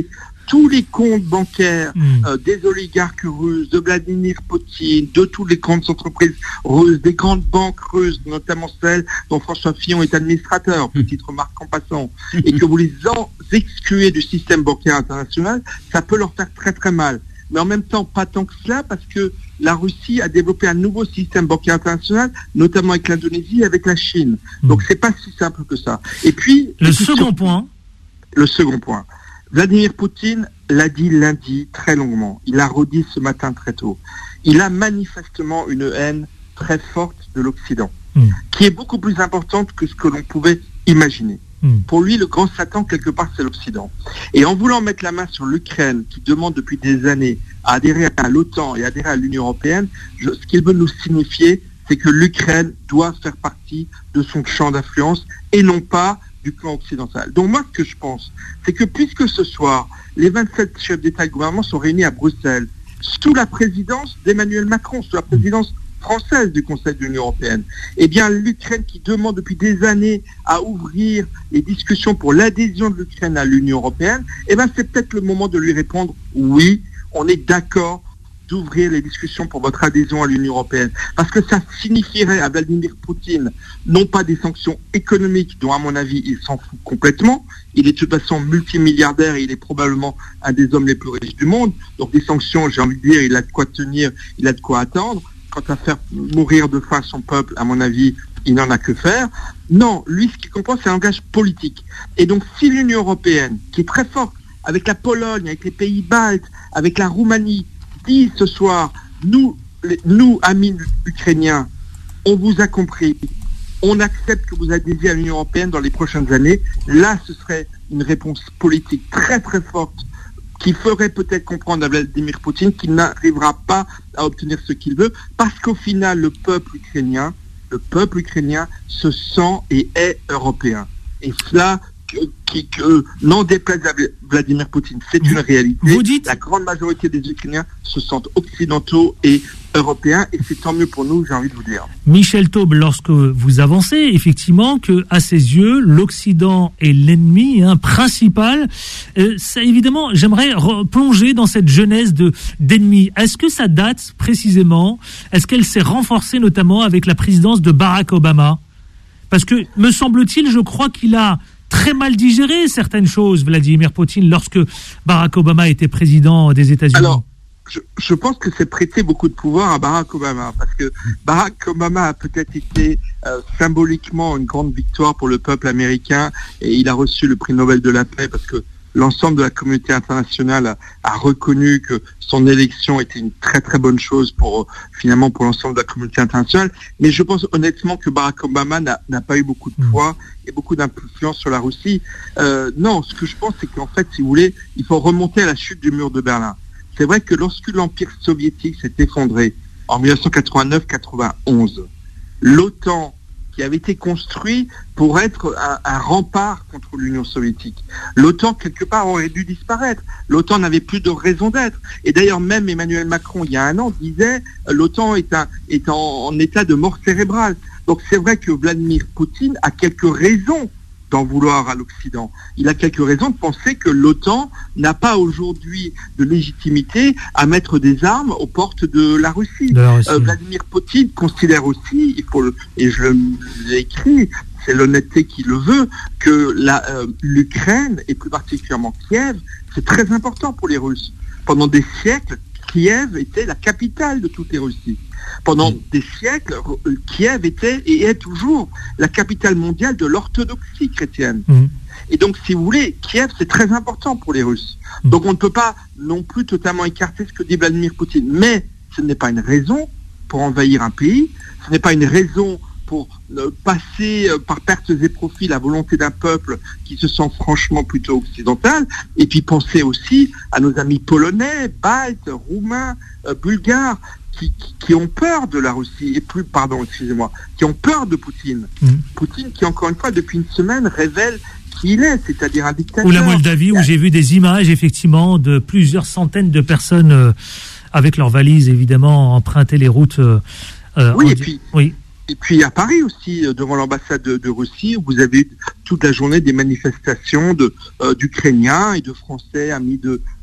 S7: tous les comptes bancaires
S2: mmh.
S7: euh, des oligarques russes, de Vladimir Poutine, de tous les comptes d'entreprises russes, des grandes banques russes, notamment celles dont François Fillon est administrateur, mmh. petite remarque en passant, et que vous les en excluez du système bancaire international, ça peut leur faire très très mal. Mais en même temps, pas tant que cela, parce que la Russie a développé un nouveau système bancaire international, notamment avec l'Indonésie et avec la Chine. Mmh. Donc c'est pas si simple que ça. Et puis...
S2: Le second sur... point...
S7: Le second point. Vladimir Poutine l'a dit lundi très longuement. Il l'a redit ce matin très tôt. Il a manifestement une haine très forte de l'Occident, mmh. qui est beaucoup plus importante que ce que l'on pouvait imaginer. Mmh. Pour lui, le grand Satan, quelque part, c'est l'Occident. Et en voulant mettre la main sur l'Ukraine, qui demande depuis des années à adhérer à l'OTAN et adhérer à l'Union européenne, je, ce qu'il veut nous signifier, c'est que l'Ukraine doit faire partie de son champ d'influence et non pas du clan occidental. Donc moi, ce que je pense, c'est que puisque ce soir, les vingt-sept chefs d'État et de gouvernement sont réunis à Bruxelles, sous la présidence d'Emmanuel Macron, sous la présidence française du Conseil de l'Union européenne, eh bien l'Ukraine qui demande depuis des années à ouvrir les discussions pour l'adhésion de l'Ukraine à l'Union européenne, eh bien c'est peut-être le moment de lui répondre oui, on est d'accord d'ouvrir les discussions pour votre adhésion à l'Union européenne. Parce que ça signifierait à Vladimir Poutine non pas des sanctions économiques dont à mon avis il s'en fout complètement, il est de toute façon multimilliardaire et il est probablement un des hommes les plus riches du monde, donc des sanctions, j'ai envie de dire, il a de quoi tenir, il a de quoi attendre. Quant à faire mourir de faim son peuple, à mon avis, il n'en a que faire. Non, lui, ce qu'il comprend, c'est un langage politique. Et donc, si l'Union européenne, qui est très forte, avec la Pologne, avec les pays baltes, avec la Roumanie, dit ce soir, nous, les, nous, amis ukrainiens, on vous a compris, on accepte que vous adhésiez à l'Union européenne dans les prochaines années, là, ce serait une réponse politique très très forte qui ferait peut-être comprendre à Vladimir Poutine qu'il n'arrivera pas à obtenir ce qu'il veut, parce qu'au final, le peuple ukrainien, le peuple ukrainien se sent et est européen. Et cela, que, qui, que, n'en déplaise à Vladimir Poutine, c'est une réalité.
S2: Vous dites...
S7: La grande majorité des Ukrainiens se sentent occidentaux et européens, et c'est tant mieux pour nous, j'ai envie de vous dire.
S2: Michel Taube, lorsque vous avancez, effectivement, que à ses yeux, l'Occident est l'ennemi hein, principal, euh, ça, évidemment, j'aimerais plonger dans cette genèse de, d'ennemis. Est-ce que ça date précisément, est-ce qu'elle s'est renforcée notamment avec la présidence de Barack Obama ? Parce que, me semble-t-il, je crois qu'il a très mal digéré certaines choses, Vladimir Poutine, lorsque Barack Obama était président des États-Unis.
S7: Alors, Je, je pense que c'est prêter beaucoup de pouvoir à Barack Obama, parce que Barack Obama a peut-être été euh, symboliquement une grande victoire pour le peuple américain, et il a reçu le prix Nobel de la paix parce que l'ensemble de la communauté internationale a, a reconnu que son élection était une très très bonne chose pour euh, finalement pour l'ensemble de la communauté internationale. Mais je pense honnêtement que Barack Obama n'a, n'a pas eu beaucoup de poids et beaucoup d'influence sur la Russie. Euh, non, ce que je pense, c'est qu'en fait, si vous voulez, il faut remonter à la chute du mur de Berlin. C'est vrai que lorsque l'Empire soviétique s'est effondré en dix-neuf cent quatre-vingt-neuf quatre-vingt-onze, l'OTAN, qui avait été construit pour être un, un rempart contre l'Union soviétique, l'OTAN, quelque part, aurait dû disparaître. L'OTAN n'avait plus de raison d'être. Et d'ailleurs, même Emmanuel Macron, il y a un an, disait « l'OTAN est, un, est en, en état de mort cérébrale ». Donc c'est vrai que Vladimir Poutine a quelques raisons d'en vouloir à l'Occident. Il a quelques raisons de penser que l'OTAN n'a pas aujourd'hui de légitimité à mettre des armes aux portes de la Russie. De la Russie. Euh, Vladimir Poutine considère aussi, il faut le, et je l'ai écrit, c'est l'honnêteté qui le veut, que la, euh, l'Ukraine, et plus particulièrement Kiev, c'est très important pour les Russes. Pendant des siècles, Kiev était la capitale de toutes les Russies. Pendant mmh. des siècles, Kiev était et est toujours la capitale mondiale de l'orthodoxie chrétienne. Mmh. Et donc, si vous voulez, Kiev, c'est très important pour les Russes. Mmh. Donc, on ne peut pas non plus totalement écarter ce que dit Vladimir Poutine. Mais ce n'est pas une raison pour envahir un pays. Ce n'est pas une raison pour euh, passer euh, par pertes et profits la volonté d'un peuple qui se sent franchement plutôt occidental. Et puis, pensez aussi à nos amis polonais, baltes, roumains, euh, bulgares, Qui, qui, qui ont peur de la Russie, et plus, pardon, excusez-moi, qui ont peur de Poutine. Mmh. Poutine qui, encore une fois, depuis une semaine, révèle qui il est, c'est-à-dire un dictateur.
S2: Ou la Moldavie, où j'ai vu des images, effectivement, de plusieurs centaines de personnes euh, avec leurs valises, évidemment, emprunter les routes. Euh,
S7: oui,
S2: en...
S7: et puis...
S2: Oui.
S7: Et puis à Paris aussi, devant l'ambassade de, de Russie, vous avez eu toute la journée des manifestations de, euh, d'Ukrainiens et de Français amis de,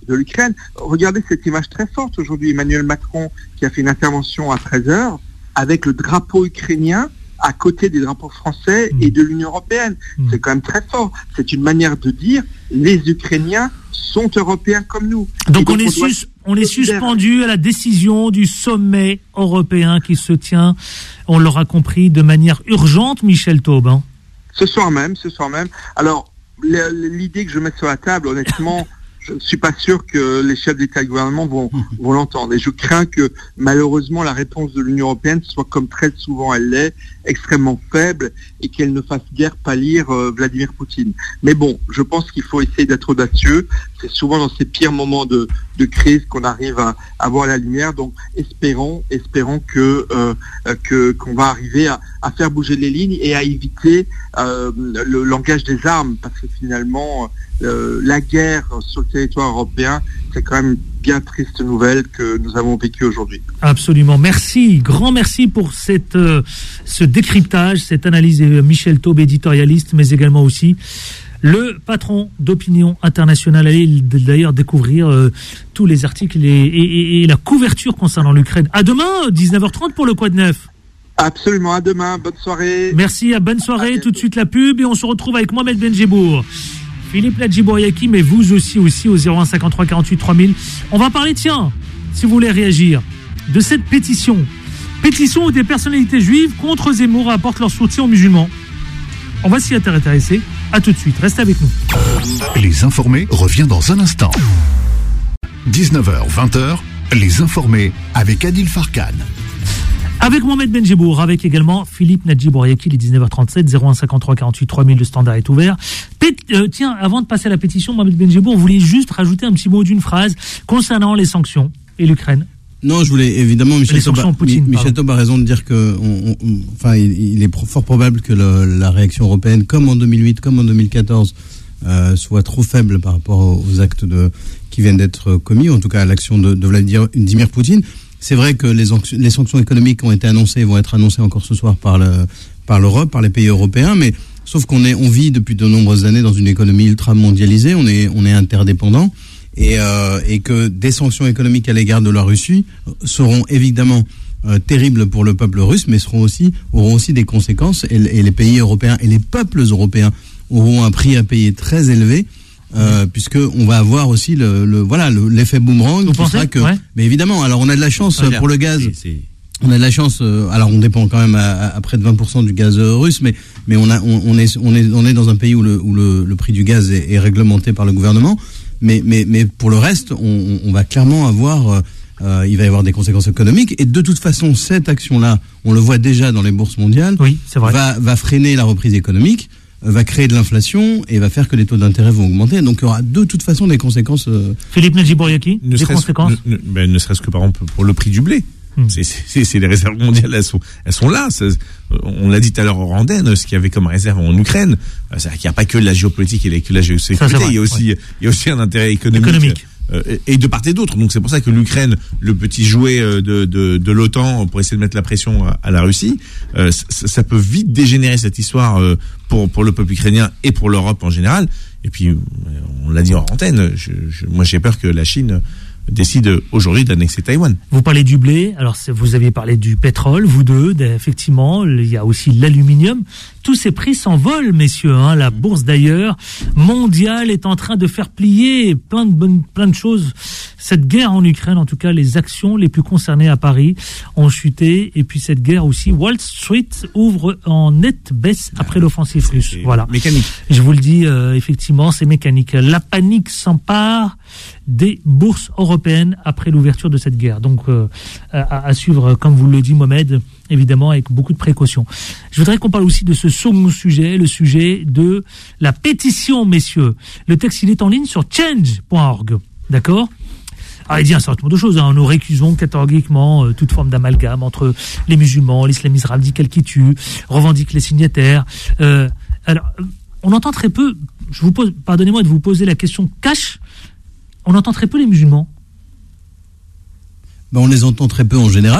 S7: de l'Ukraine. Regardez cette image très forte aujourd'hui, Emmanuel Macron qui a fait une intervention à treize heures avec le drapeau ukrainien à côté des drapeaux français mmh. et de l'Union européenne. Mmh. C'est quand même très fort. C'est une manière de dire les Ukrainiens sont européens comme nous.
S2: Donc, donc on, est on, sus- on est suspendu à la décision du sommet européen qui se tient, on l'aura compris, de manière urgente, Michel Taube. Hein.
S7: Ce soir même, ce soir même. Alors, l'idée que je mets sur la table, honnêtement, je ne suis pas sûr que les chefs d'État et de gouvernement vont, vont l'entendre. Et je crains que, malheureusement, la réponse de l'Union européenne soit, comme très souvent elle l'est, extrêmement faible et qu'elle ne fasse guère pâlir euh, Vladimir Poutine. Mais bon, je pense qu'il faut essayer d'être audacieux. C'est souvent dans ces pires moments de, de crise qu'on arrive à, à voir la lumière. Donc, espérons, espérons que, euh, que qu'on va arriver à, à faire bouger les lignes et à éviter euh, le langage des armes, parce que finalement, euh, la guerre sur le territoire européen, c'est quand même une bien triste nouvelle que nous avons vécue aujourd'hui.
S2: Absolument. Merci, grand merci pour cette, euh, ce décryptage, cette analyse. Michel Taube, éditorialiste, mais également aussi le patron d'Opinion Internationale. Allez d'ailleurs découvrir euh, tous les articles et, et, et la couverture concernant l'Ukraine. À demain, dix-neuf heures trente pour le Quad Neuf.
S7: Absolument, à demain, bonne soirée.
S2: Merci, à bonne soirée, à tout de suite la pub et on se retrouve avec Mohamed Benjebour. Philippe Ladjibouriaki, mais vous aussi, aussi au zéro un cinquante-trois quarante-huit trois mille. On va parler, tiens, si vous voulez réagir, de cette pétition. Pétition où des personnalités juives contre Zemmour apportent leur soutien aux musulmans. On va s'y intéresser. À tout de suite, restez avec nous.
S1: Les Informés revient dans un instant. dix-neuf heures vingt, Les Informés avec Adil Farkan.
S2: Avec Mohamed Benjebour, avec également Philippe Ladjibouriaki, il est dix-neuf heures trente-sept, zéro un cinquante-trois quarante-huit trois mille, le standard est ouvert. Pét- euh, tiens, avant de passer à la pétition, Mohamed Benjebour, vous voulez juste rajouter un petit mot d'une phrase concernant les sanctions et l'Ukraine?
S5: Non, je voulais évidemment, Michel Taube a, Poutine, Michel Taube a raison de dire que, on, on, enfin, il, il est pro- fort probable que le, la réaction européenne, comme en deux mille huit, comme en deux mille quatorze, euh, soit trop faible par rapport aux, aux actes de, qui viennent d'être commis, en tout cas à l'action de, de Vladimir Poutine. C'est vrai que les, les sanctions économiques ont été annoncées, vont être annoncées encore ce soir par, le, par l'Europe, par les pays européens, mais sauf qu'on est, on vit depuis de nombreuses années dans une économie ultra mondialisée, on est, on est interdépendant. Et, euh, et que des sanctions économiques à l'égard de la Russie seront évidemment euh, terribles pour le peuple russe, mais seront aussi, auront aussi des conséquences, et, et les pays européens et les peuples européens auront un prix à payer très élevé, euh, puisque on va avoir aussi le, le voilà le, l'effet boomerang.
S2: Vous pensez ?
S5: Que,
S2: ouais.
S5: Mais évidemment, alors on a de la chance ah, pour le gaz. C'est, c'est... On a de la chance. Euh, alors on dépend quand même à, à près de vingt pour cent du gaz euh, russe, mais mais on a on, on est on est on est dans un pays où le où le, le prix du gaz est, est réglementé par le gouvernement. Mais, mais, mais pour le reste, on, on va clairement avoir, euh, il va y avoir des conséquences économiques. Et de toute façon, cette action-là, on le voit déjà dans les bourses mondiales,
S2: oui, c'est vrai.
S5: Va, va freiner la reprise économique, va créer de l'inflation et va faire que les taux d'intérêt vont augmenter. Donc il y aura de toute façon des conséquences. Euh...
S2: Philippe Ladjibouriaki, des conséquences
S4: ne, ne, ben, ne serait-ce que par exemple pour le prix du blé. Hum. C'est, c'est, c'est les réserves mondiales, elles sont, elles sont là. C'est, on l'a dit tout à l'heure au Randen, ce qu'il y avait comme réserve en Ukraine. C'est-à-dire qu'il n'y a pas que la géopolitique et que la géosécurité. Ça, il y a aussi, ouais. il y a aussi un intérêt économique.
S2: économique.
S4: Euh, et de part et d'autre. Donc c'est pour ça que l'Ukraine, le petit jouet de, de, de l'OTAN pour essayer de mettre la pression à, à la Russie, euh, ça, ça peut vite dégénérer cette histoire euh, pour, pour le peuple ukrainien et pour l'Europe en général. Et puis, on l'a dit en antenne, je, je, moi j'ai peur que la Chine décide aujourd'hui d'annexer Taïwan.
S2: Vous parlez du blé, alors vous aviez parlé du pétrole, vous deux, effectivement, il y a aussi l'aluminium. Tous ces prix s'envolent, messieurs. Hein. La bourse d'ailleurs mondiale est en train de faire plier plein de bonnes, plein de choses. Cette guerre en Ukraine, en tout cas, les actions les plus concernées à Paris ont chuté. Et puis cette guerre aussi, Wall Street ouvre en nette baisse après l'offensive russe. Voilà.
S4: Mécanique.
S2: Je vous le dis, euh, effectivement, c'est mécanique. La panique s'empare des bourses européennes après l'ouverture de cette guerre. Donc, euh, à, à suivre, comme vous le dit Mohamed, évidemment, avec beaucoup de précautions. Je voudrais qu'on parle aussi de ce second sujet, le sujet de la pétition, messieurs. Le texte, il est en ligne sur change point org. D'accord ? Alors, il dit un certain nombre de choses. Hein. Nous récusons catégoriquement euh, toute forme d'amalgame entre les musulmans, l'islamisme radical qui tue, revendique les signataires. Euh, alors, on entend très peu, je vous pose, pardonnez-moi de vous poser la question cash, on entend très peu les musulmans.
S5: Ben, on les entend très peu en général. Je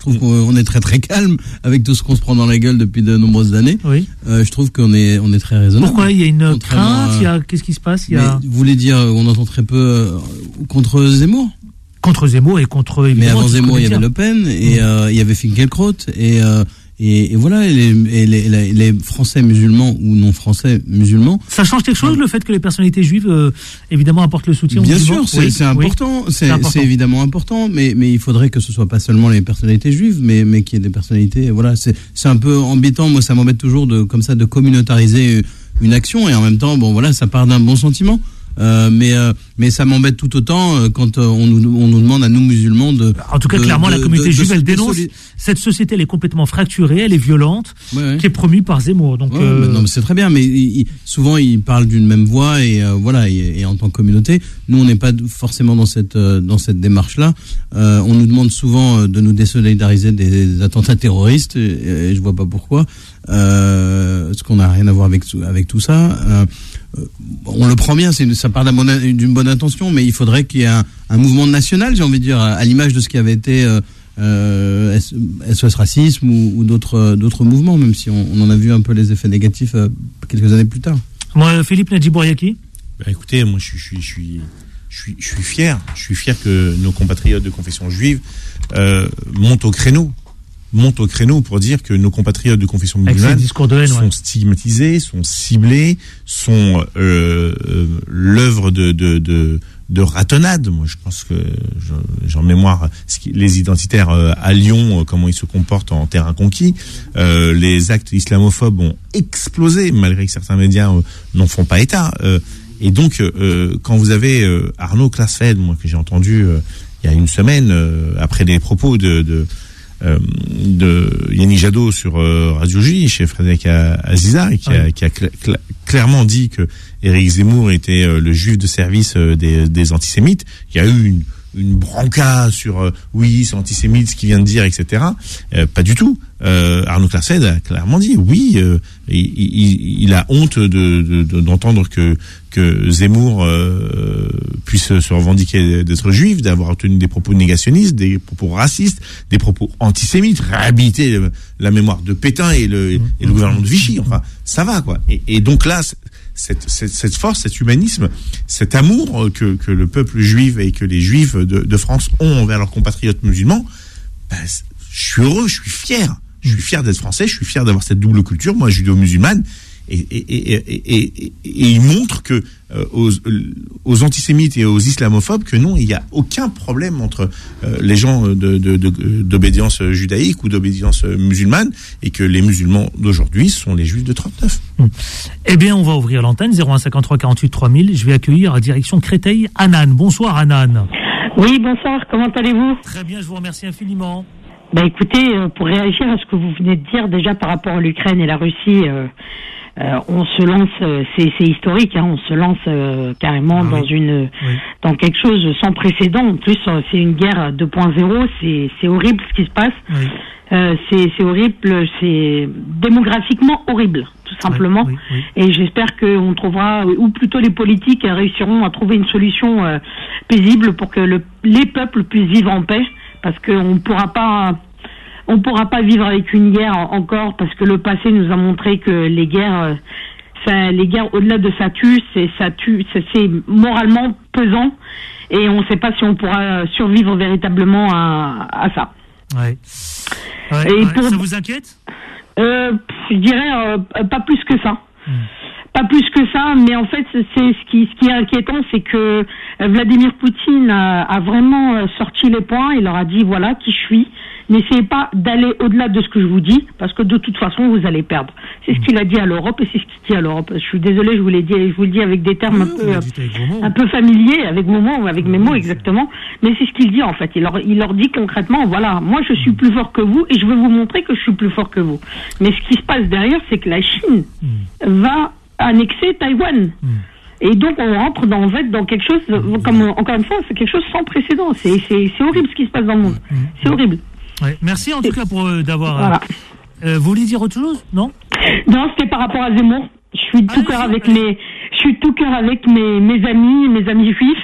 S5: trouve qu'on est très très calme avec tout ce qu'on se prend dans la gueule depuis de nombreuses années.
S2: Oui.
S5: Euh, je trouve qu'on est on est très raisonnable.
S2: Pourquoi il y a une crainte, il y a qu'est-ce qui se passe, il y a...
S5: Vous voulez dire on entend très peu euh, contre Zemmour?
S2: Contre Zemmour et contre...
S5: Mais avant Zemmour, il y avait Le Pen et mmh. euh, il y avait Finkielkraut et euh, Et, et voilà, et les, et les, les, les Français musulmans ou non Français musulmans.
S2: Ça change quelque chose, le fait que les personnalités juives, euh, évidemment, apportent le soutien aux
S5: Bien
S2: musulmans.
S5: sûr, c'est,
S2: oui,
S5: c'est important,
S2: oui,
S5: c'est,
S2: c'est,
S5: c'est évidemment important, mais, mais il faudrait que ce soit pas seulement les personnalités juives, mais, mais qu'il y ait des personnalités. Voilà, c'est, c'est un peu embêtant. Moi, ça m'embête toujours de, comme ça, de communautariser une action, et en même temps, bon, voilà, ça part d'un bon sentiment. Euh, mais euh, mais ça m'embête tout autant euh, quand euh, on nous on nous demande à nous musulmans de.
S2: En tout cas,
S5: de,
S2: clairement,
S5: de,
S2: la communauté
S5: de,
S2: juive,
S5: de,
S2: elle
S5: de,
S2: dénonce
S5: de,
S2: cette société. Elle est complètement fracturée, elle est violente,
S5: ouais, ouais.
S2: qui est promue par Zemmour. Donc,
S5: ouais,
S2: euh...
S5: mais non, mais c'est très bien. Mais il, il, souvent, ils parlent d'une même voix et euh, voilà. Et, et en tant que communauté, nous, on n'est pas forcément dans cette euh, dans cette démarche-là. Euh, on nous demande souvent euh, de nous désolidariser des, des attentats terroristes et, et je vois pas pourquoi. Euh, parce qu'on n'a rien à voir avec avec tout ça. Euh, on le prend bien, c'est, ça part d'un bon, d'une bonne intention, mais il faudrait qu'il y ait un, un mouvement national, j'ai envie de dire, à, à l'image de ce qui avait été euh, euh, S O S Racisme ou, ou d'autres, d'autres mouvements, même si on, on en a vu un peu les effets négatifs euh, quelques années plus tard.
S2: Moi, Philippe Nadji-Bouriaki.
S4: Bah, écoutez, moi je suis, je suis, je suis, je suis fier, je suis fier que nos compatriotes de confession juive euh, montent au créneau. monte au créneau pour dire que nos compatriotes de confession musulmane
S2: de
S4: sont
S2: ouais.
S4: stigmatisés, sont ciblés, sont euh, euh, l'œuvre de, de, de, de ratonnade. Moi, je pense que j'ai en mémoire les identitaires à Lyon, comment ils se comportent en terrain conquis. Euh, les actes islamophobes ont explosé, malgré que certains médias euh, n'en font pas état. Euh, et donc, euh, quand vous avez euh, Arnaud Klasfeld, moi que j'ai entendu euh, il y a une semaine, euh, après des propos de, de Euh, de Yannick Jadot sur euh, Radio J, chez Frédéric Aziza, qui a, oui. qui a cl- cl- clairement dit que Éric Zemmour était euh, le juif de service euh, des, des antisémites. Il y a eu une, une branca sur euh, oui, c'est antisémite ce qu'il vient de dire, et cetera. Euh, pas du tout. Euh, Arnaud Klasfeld a clairement dit oui, euh, il, il, il a honte de, de, de, d'entendre que que Zemmour euh, puisse se revendiquer d'être juif, d'avoir tenu des propos négationnistes, des propos racistes, des propos antisémites, réhabiliter la mémoire de Pétain et le, et le gouvernement de Vichy. Enfin, ça va quoi. Et, et donc là, cette, cette, cette force, cet humanisme, cet amour que, que le peuple juif et que les juifs de, de France ont envers leurs compatriotes musulmans, ben, je suis heureux, je suis fier. Je suis fier d'être français, je suis fier d'avoir cette double culture, moi judéo-musulmane, et, et, et, et, et, et il montre que euh, aux, aux antisémites et aux islamophobes que non, il n'y a aucun problème entre euh, les gens de, de, de, d'obédience judaïque ou d'obédience musulmane, et que les musulmans d'aujourd'hui sont les juifs de trente-neuf.
S2: Hum. Eh bien, on va ouvrir l'antenne zéro un cinquante-trois quarante-huit trois mille. Je vais accueillir à direction Créteil Anan. Bonsoir Anan.
S8: Oui, bonsoir, comment allez-vous?
S2: Très bien, je vous remercie infiniment.
S8: Bah écoutez, euh, pour réagir à ce que vous venez de dire déjà par rapport à l'Ukraine et la Russie, euh, euh, on se lance, euh, c'est, c'est historique, hein, on se lance euh, carrément ah, dans oui. une, oui. dans quelque chose sans précédent. En plus, euh, c'est une guerre deux point zéro, c'est, c'est horrible ce qui se passe. Oui. Euh, c'est, c'est horrible, c'est démographiquement horrible, tout simplement. Oui, oui, oui. Et j'espère qu'on trouvera, ou plutôt les politiques réussiront à trouver une solution euh, paisible pour que le, les peuples puissent vivre en paix. Parce qu'on ne pourra pas, on pourra pas vivre avec une guerre encore, parce que le passé nous a montré que les guerres, ça, les guerres au-delà de ça tue, c'est ça tue, c'est, c'est moralement pesant, et on ne sait pas si on pourra survivre véritablement à, à ça.
S2: Ouais. Ouais,
S8: et
S2: ouais.
S8: Pour,
S2: ça vous inquiète?
S8: euh, Je dirais euh, pas plus que ça. Hum. Pas plus que ça, mais en fait, c'est ce qui, ce qui est inquiétant, c'est que Vladimir Poutine a, a vraiment sorti les poings. Il leur a dit voilà qui je suis. N'essayez pas d'aller au-delà de ce que je vous dis, parce que de toute façon, vous allez perdre. C'est ce qu'il a dit à l'Europe, et c'est ce qu'il dit à l'Europe. Je suis désolé, je vous l'ai dit, je vous le dis avec des termes oui, un peu, un peu familiers, avec vos mots, avec mes mots exactement. Mais c'est ce qu'il dit en fait. Il leur, il leur dit concrètement voilà, moi je suis plus fort que vous, et je veux vous montrer que je suis plus fort que vous. Mais ce qui se passe derrière, c'est que la Chine va annexer Taïwan. Mmh. Et donc on rentre dans, en fait, dans quelque chose, comme encore une fois, c'est quelque chose sans précédent. C'est, c'est, c'est horrible ce qui se passe dans le monde. Mmh. C'est horrible.
S2: Ouais. Merci en tout cas pour euh, d'avoir. Voilà. Euh, vous voulez dire autre chose, non?
S8: Non, c'était par rapport à Zemmour. Je suis de tout cœur avec mes, je suis de tout cœur avec mes, mes amis, mes amis juifs.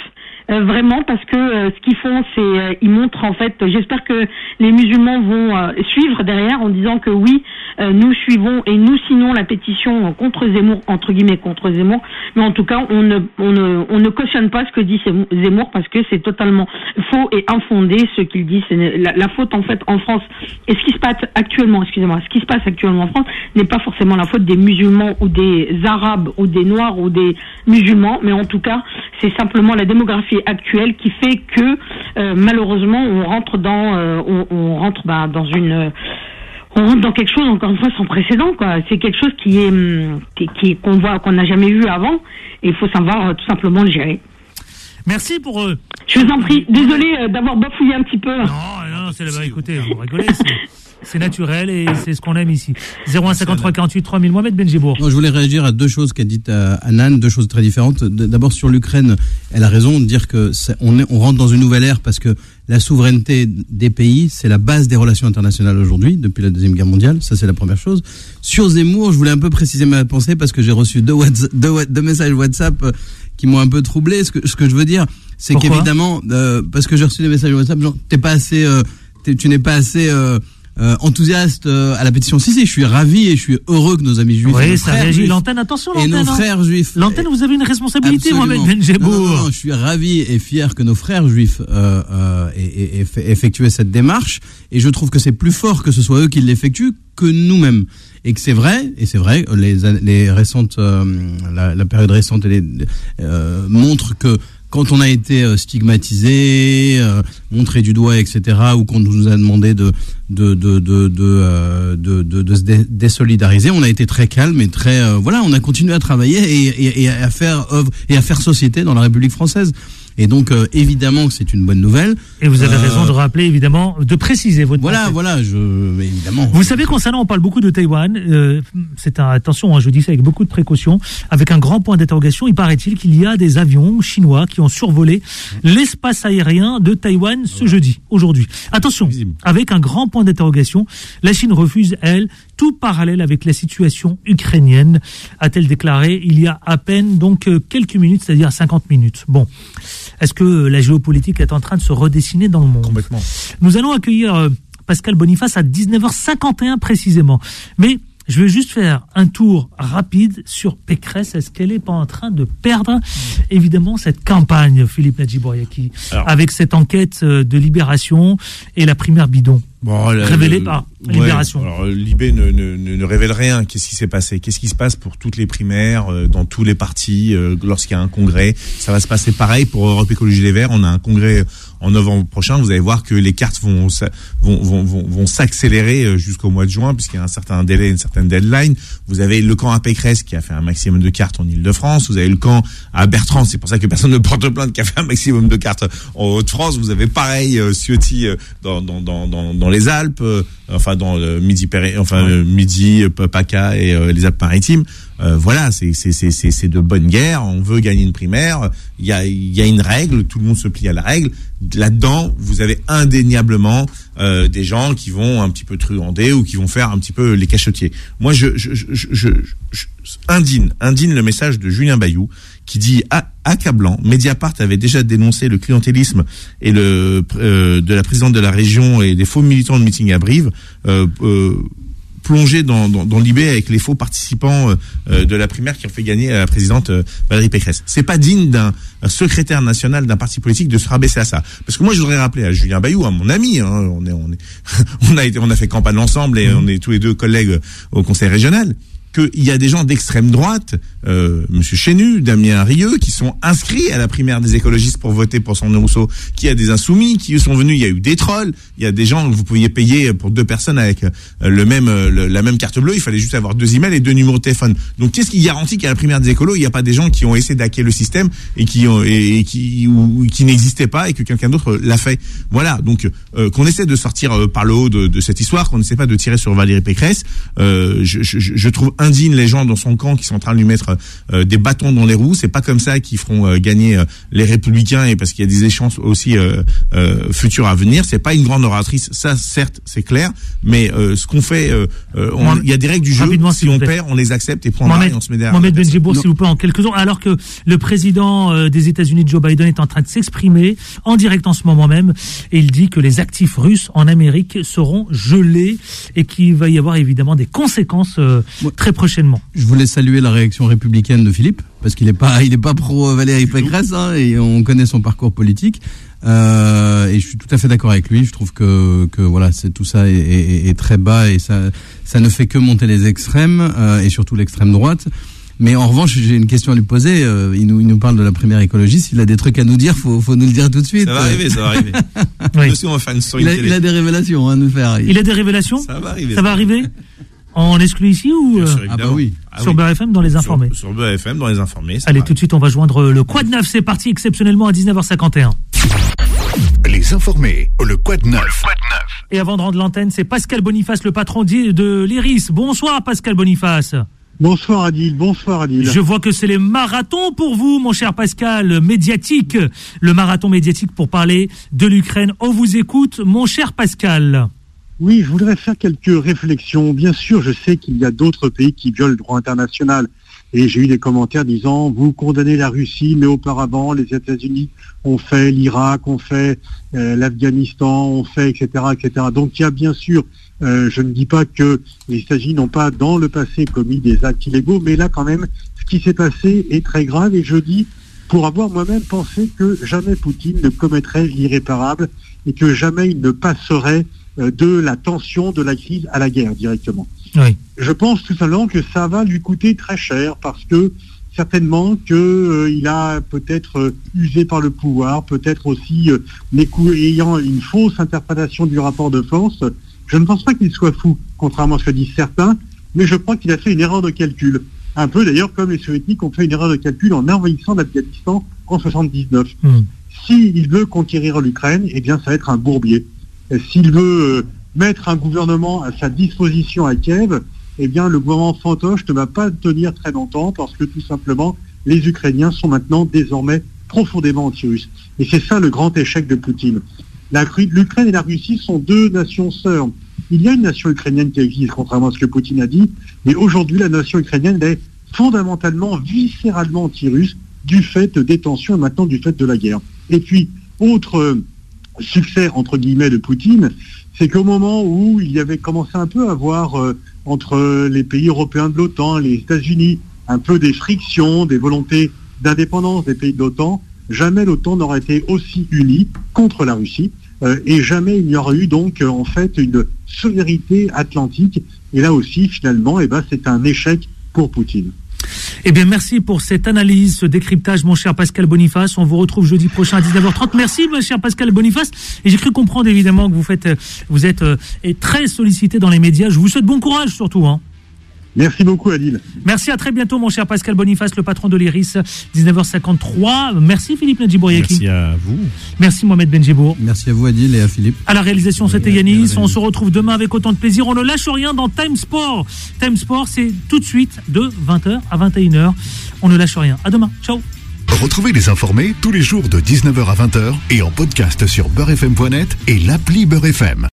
S8: euh, vraiment, parce que euh, ce qu'ils font, c'est euh, ils montrent en fait. J'espère que les musulmans vont euh, suivre derrière en disant que oui, euh, nous suivons et nous signons la pétition contre Zemmour, entre guillemets contre Zemmour, mais en tout cas on ne on ne on ne cautionne pas ce que dit Zemmour parce que c'est totalement faux et infondé ce qu'il dit. C'est la, la faute en fait en France et ce qui se passe actuellement, excusez-moi, ce qui se passe actuellement en France n'est pas forcément la faute des musulmans ou des arabes ou des noirs ou des musulmans, mais en tout cas c'est simplement la démographie actuelle qui fait que euh, malheureusement on rentre dans euh, on, on rentre bah, dans une on rentre dans quelque chose encore une fois sans précédent quoi. C'est quelque chose qui est qui, qui qu'on voit qu'on n'a jamais vu avant et il faut savoir euh, tout simplement le gérer.
S2: Merci pour eux.
S8: Je vous en prie. Désolé euh, d'avoir bafouillé un petit peu.
S2: Non, non, c'est là-bas. Écoutez, vous rigolez, c'est, c'est naturel et c'est ce qu'on aime ici. zéro un cinquante-trois quarante-huit trois mille Mohamed Benjibour.
S5: Non, je voulais réagir à deux choses qu'a dites Anan, deux choses très différentes. D'abord sur l'Ukraine, elle a raison de dire que c'est, on, est, on rentre dans une nouvelle ère parce que la souveraineté des pays, c'est la base des relations internationales aujourd'hui, depuis la Deuxième Guerre mondiale. Ça, c'est la première chose. Sur Zemmour, je voulais un peu préciser ma pensée parce que j'ai reçu deux, WhatsApp, deux, deux messages WhatsApp qui m'ont un peu troublé. Ce que, ce que je veux dire, c'est
S2: Pourquoi
S5: qu'évidemment, euh, parce que j'ai reçu des messages WhatsApp, genre, t'es pas assez, euh, t'es, tu n'es pas assez euh, euh, enthousiaste euh, à la pétition. Si, si, je suis ravi et je suis heureux que nos amis juifs.
S2: Oui, ça réagit. Juifs, l'antenne, attention, l'antenne.
S5: Et nos frères juifs.
S2: L'antenne, vous avez une responsabilité, Mohamed Benjibour.
S5: Non, non, non, je suis ravi et fier que nos frères juifs euh, euh, aient, aient effectué cette démarche. Et je trouve que c'est plus fort que ce soit eux qui l'effectuent que nous-mêmes. Et que c'est vrai, et c'est vrai, les, les récentes, euh, la, la période récente les, euh, montre que quand on a été stigmatisé, euh, montré du doigt, et cetera, ou qu'on nous a demandé de de de de de, euh, de, de, de se dé- désolidariser, on a été très calme et très euh, voilà, on a continué à travailler et, et, et à faire œuvre et à faire société dans la République française. Et donc, euh, évidemment que c'est une bonne nouvelle.
S2: Et vous avez
S5: euh,
S2: raison de rappeler, évidemment, de préciser votre
S5: Voilà,
S2: pensée.
S5: voilà, je, évidemment.
S2: Vous savez, concernant, on parle beaucoup de Taïwan. Euh, c'est un, attention, hein, je dis ça avec beaucoup de précaution, avec un grand point d'interrogation. Il paraît-il qu'il y a des avions chinois qui ont survolé l'espace aérien de Taïwan ce ouais. jeudi, aujourd'hui. Attention, avec un grand point d'interrogation. La Chine refuse, elle, tout parallèle avec la situation ukrainienne, a-t-elle déclaré il y a à peine donc quelques minutes, c'est-à-dire cinquante minutes. Bon. Est-ce que la géopolitique est en train de se redessiner dans le monde ?
S4: Complètement.
S2: Nous allons accueillir euh, Pascal Boniface à dix-neuf heures cinquante et un précisément. Mais je vais juste faire un tour rapide sur Pécresse. Est-ce qu'elle n'est pas en train de perdre, évidemment, cette campagne, Philippe Nadjibouriaki, avec cette enquête de Libération et la primaire bidon
S4: bon, la,
S2: révélée
S4: le,
S2: par
S4: ouais,
S2: Libération.
S4: Alors, Libé ne, ne, ne, ne révèle rien. Qu'est-ce qui s'est passé ? Qu'est-ce qui se passe pour toutes les primaires, euh, dans tous les partis, euh, lorsqu'il y a un congrès ? Ça va se passer pareil pour Europe Écologie Les Verts. On a un congrès en novembre prochain. Vous allez voir que les cartes vont vont vont vont, vont s'accélérer jusqu'au mois de juin, puisqu'il y a un certain délai, une certaine deadline. Vous avez le camp à Pécresse qui a fait un maximum de cartes en Île-de-France. Vous avez le camp à Bertrand. C'est pour ça que personne ne porte plainte, qui a fait un maximum de cartes en Haute-France. Vous avez pareil euh, Ciotti euh, dans, dans dans dans dans les Alpes, euh, enfin dans le Midi Péri, enfin euh, Midi, euh, PACA et euh, les Alpes-Maritimes. Euh, voilà, c'est c'est c'est c'est c'est de bonne guerre. On veut gagner une primaire. Il y a il y a une règle. Tout le monde se plie à la règle. Là-dedans, vous avez indéniablement euh, des gens qui vont un petit peu truander ou qui vont faire un petit peu les cachottiers. Moi, je je je je, je, je indigne indigne le message de Julien Bayou qui dit à, accablant. Mediapart avait déjà dénoncé le clientélisme et le euh, de la présidente de la région et des faux militants de meeting à Brive. Euh, euh, plongé dans, dans, dans l'I B avec les faux participants euh, de la primaire qui ont fait gagner la présidente euh, Valérie Pécresse. C'est pas digne d'un secrétaire national d'un parti politique de se rabaisser à ça. Parce que moi, je voudrais rappeler à Julien Bayou, à mon ami, hein, on est, on est, on a été, on a fait campagne ensemble et on est tous les deux collègues au conseil régional, qu'il y a des gens d'extrême droite, euh, Monsieur Chenu, Damien Rieu, qui sont inscrits à la primaire des écologistes pour voter pour Sandrine Rousseau, qui a des insoumis, qui sont venus, il y a eu des trolls, il y a des gens que vous pouviez payer pour deux personnes avec euh, le même euh, le, la même carte bleue, il fallait juste avoir deux emails et deux numéros de téléphone. Donc qu'est-ce qui garantit qu'à la primaire des écolos, il n'y a pas des gens qui ont essayé d'hacker le système et qui ont, et, et qui ou, qui n'existaient pas et que quelqu'un d'autre l'a fait. Voilà, donc euh, qu'on essaie de sortir euh, par le haut de, de cette histoire, qu'on n'essaie pas de tirer sur Valérie Pécresse, euh, je, je, je trouve indigne les gens dans son camp qui sont en train de lui mettre euh, des bâtons dans les roues. C'est pas comme ça qu'ils feront euh, gagner euh, les Républicains, et parce qu'il y a des échéances aussi euh, euh, futures à venir. C'est pas une grande oratrice, ça certes c'est clair, mais euh, ce qu'on fait, euh, euh, on, il y a des règles du jeu. Si on perd, on les accepte et point barre et on se met derrière.
S2: Mohamed Benjibour, s'il vous plaît, en quelques jours, alors que le président euh, des États-Unis, Joe Biden, est en train de s'exprimer en direct en ce moment même, et il dit que les actifs russes en Amérique seront gelés et qu'il va y avoir évidemment des conséquences euh, ouais. très prochainement.
S5: Je voulais saluer la réaction républicaine de Philippe, parce qu'il n'est pas, il est pas pro Valérie Pécresse, hein, et on connaît son parcours politique. Euh, et je suis tout à fait d'accord avec lui. Je trouve que, que voilà, c'est tout ça est, est, est très bas, et ça, ça ne fait que monter les extrêmes, euh, et surtout l'extrême droite. Mais en revanche, j'ai une question à lui poser. Euh, il nous, il nous parle de la primaire écologie. S'il a des trucs à nous dire, faut, faut nous le dire tout de suite.
S4: Ça va arriver, ça va arriver.
S2: Oui.
S4: Aussi, on va faire une story
S5: il, a, il a des révélations à nous faire.
S2: Il a des révélations.
S4: Ça va arriver.
S2: Ça va arriver. En exclu ici ou
S4: sûr,
S2: ah
S5: bah oui.
S2: Ah sur oui. Beurre F M dans les informés.
S4: Sur, sur Beurre F M dans les informés.
S2: Allez, tout de suite, on va joindre le Quad neuf. C'est parti exceptionnellement à dix-neuf heures cinquante et un.
S1: Les informés, le Quad neuf.
S2: Et avant de rendre l'antenne, c'est Pascal Boniface, le patron de l'Iris. Bonsoir Pascal Boniface.
S9: Bonsoir Adil, bonsoir Adil.
S2: Je vois que c'est les marathons pour vous, mon cher Pascal, médiatique. Le marathon médiatique pour parler de l'Ukraine. On vous écoute, mon cher Pascal.
S9: Oui, je voudrais faire quelques réflexions. Bien sûr, je sais qu'il y a d'autres pays qui violent le droit international. Et j'ai eu des commentaires disant, vous condamnez la Russie, mais auparavant, les États-Unis ont fait l'Irak, ont fait euh, l'Afghanistan, ont fait, et cetera, et cetera. Donc il y a bien sûr, euh, je ne dis pas que les États-Unis n'ont pas dans le passé commis des actes illégaux, mais là quand même, ce qui s'est passé est très grave. Et je dis, pour avoir moi-même pensé que jamais Poutine ne commettrait l'irréparable et que jamais il ne passerait euh, de la tension de la crise à la guerre directement.
S2: Oui.
S9: Je pense tout simplement que ça va lui coûter très cher, parce que certainement que euh, il a peut-être euh, usé par le pouvoir, peut-être aussi euh, ayant une fausse interprétation du rapport de force. Je ne pense pas qu'il soit fou, contrairement à ce que disent certains, mais je crois qu'il a fait une erreur de calcul. Un peu d'ailleurs comme les soviétiques ont fait une erreur de calcul en envahissant l'Afghanistan en soixante-dix-neuf. Mmh. S'il veut conquérir l'Ukraine, eh bien ça va être un bourbier. Et s'il veut euh, mettre un gouvernement à sa disposition à Kiev, eh bien le gouvernement fantoche ne va pas tenir très longtemps, parce que tout simplement les Ukrainiens sont maintenant désormais profondément anti-russes. Et c'est ça le grand échec de Poutine. La, L'Ukraine et la Russie sont deux nations sœurs. Il y a une nation ukrainienne qui existe, contrairement à ce que Poutine a dit, mais aujourd'hui la nation ukrainienne est fondamentalement, viscéralement anti-russe, du fait des tensions et maintenant du fait de la guerre. Et puis, autre euh, succès entre guillemets de Poutine, c'est qu'au moment où il y avait commencé un peu à avoir euh, entre les pays européens de l'OTAN, les États-Unis, un peu des frictions, des volontés d'indépendance des pays de l'OTAN, jamais l'OTAN n'aurait été aussi unie contre la Russie, euh, et jamais il n'y aurait eu donc euh, en fait une solidarité atlantique. Et là aussi, finalement, eh ben, c'est un échec pour Poutine.
S2: Eh bien, merci pour cette analyse, ce décryptage, mon cher Pascal Boniface. On vous retrouve jeudi prochain à dix-neuf heures trente. Merci, mon cher Pascal Boniface. Et j'ai cru comprendre, évidemment, que vous faites, vous êtes euh, très sollicité dans les médias. Je vous souhaite bon courage, surtout, hein.
S9: Merci beaucoup, Adil.
S2: Merci, à très bientôt, mon cher Pascal Boniface, le patron de l'Iris, dix-neuf heures cinquante-trois. Merci, Philippe Nadjibouriaki.
S4: Merci à vous.
S2: Merci, Mohamed Benjibour.
S5: Merci à vous, Adil, et à Philippe.
S2: À la réalisation, c'était Yanis. On se retrouve demain avec autant de plaisir. On ne lâche rien dans Time Sport. Time Sport, c'est tout de suite de vingt heures à vingt et une heures. On ne lâche rien. À demain. Ciao.
S1: Retrouvez les informés tous les jours de dix-neuf heures à vingt heures et en podcast sur beurre f m point net et l'appli Beurre F M.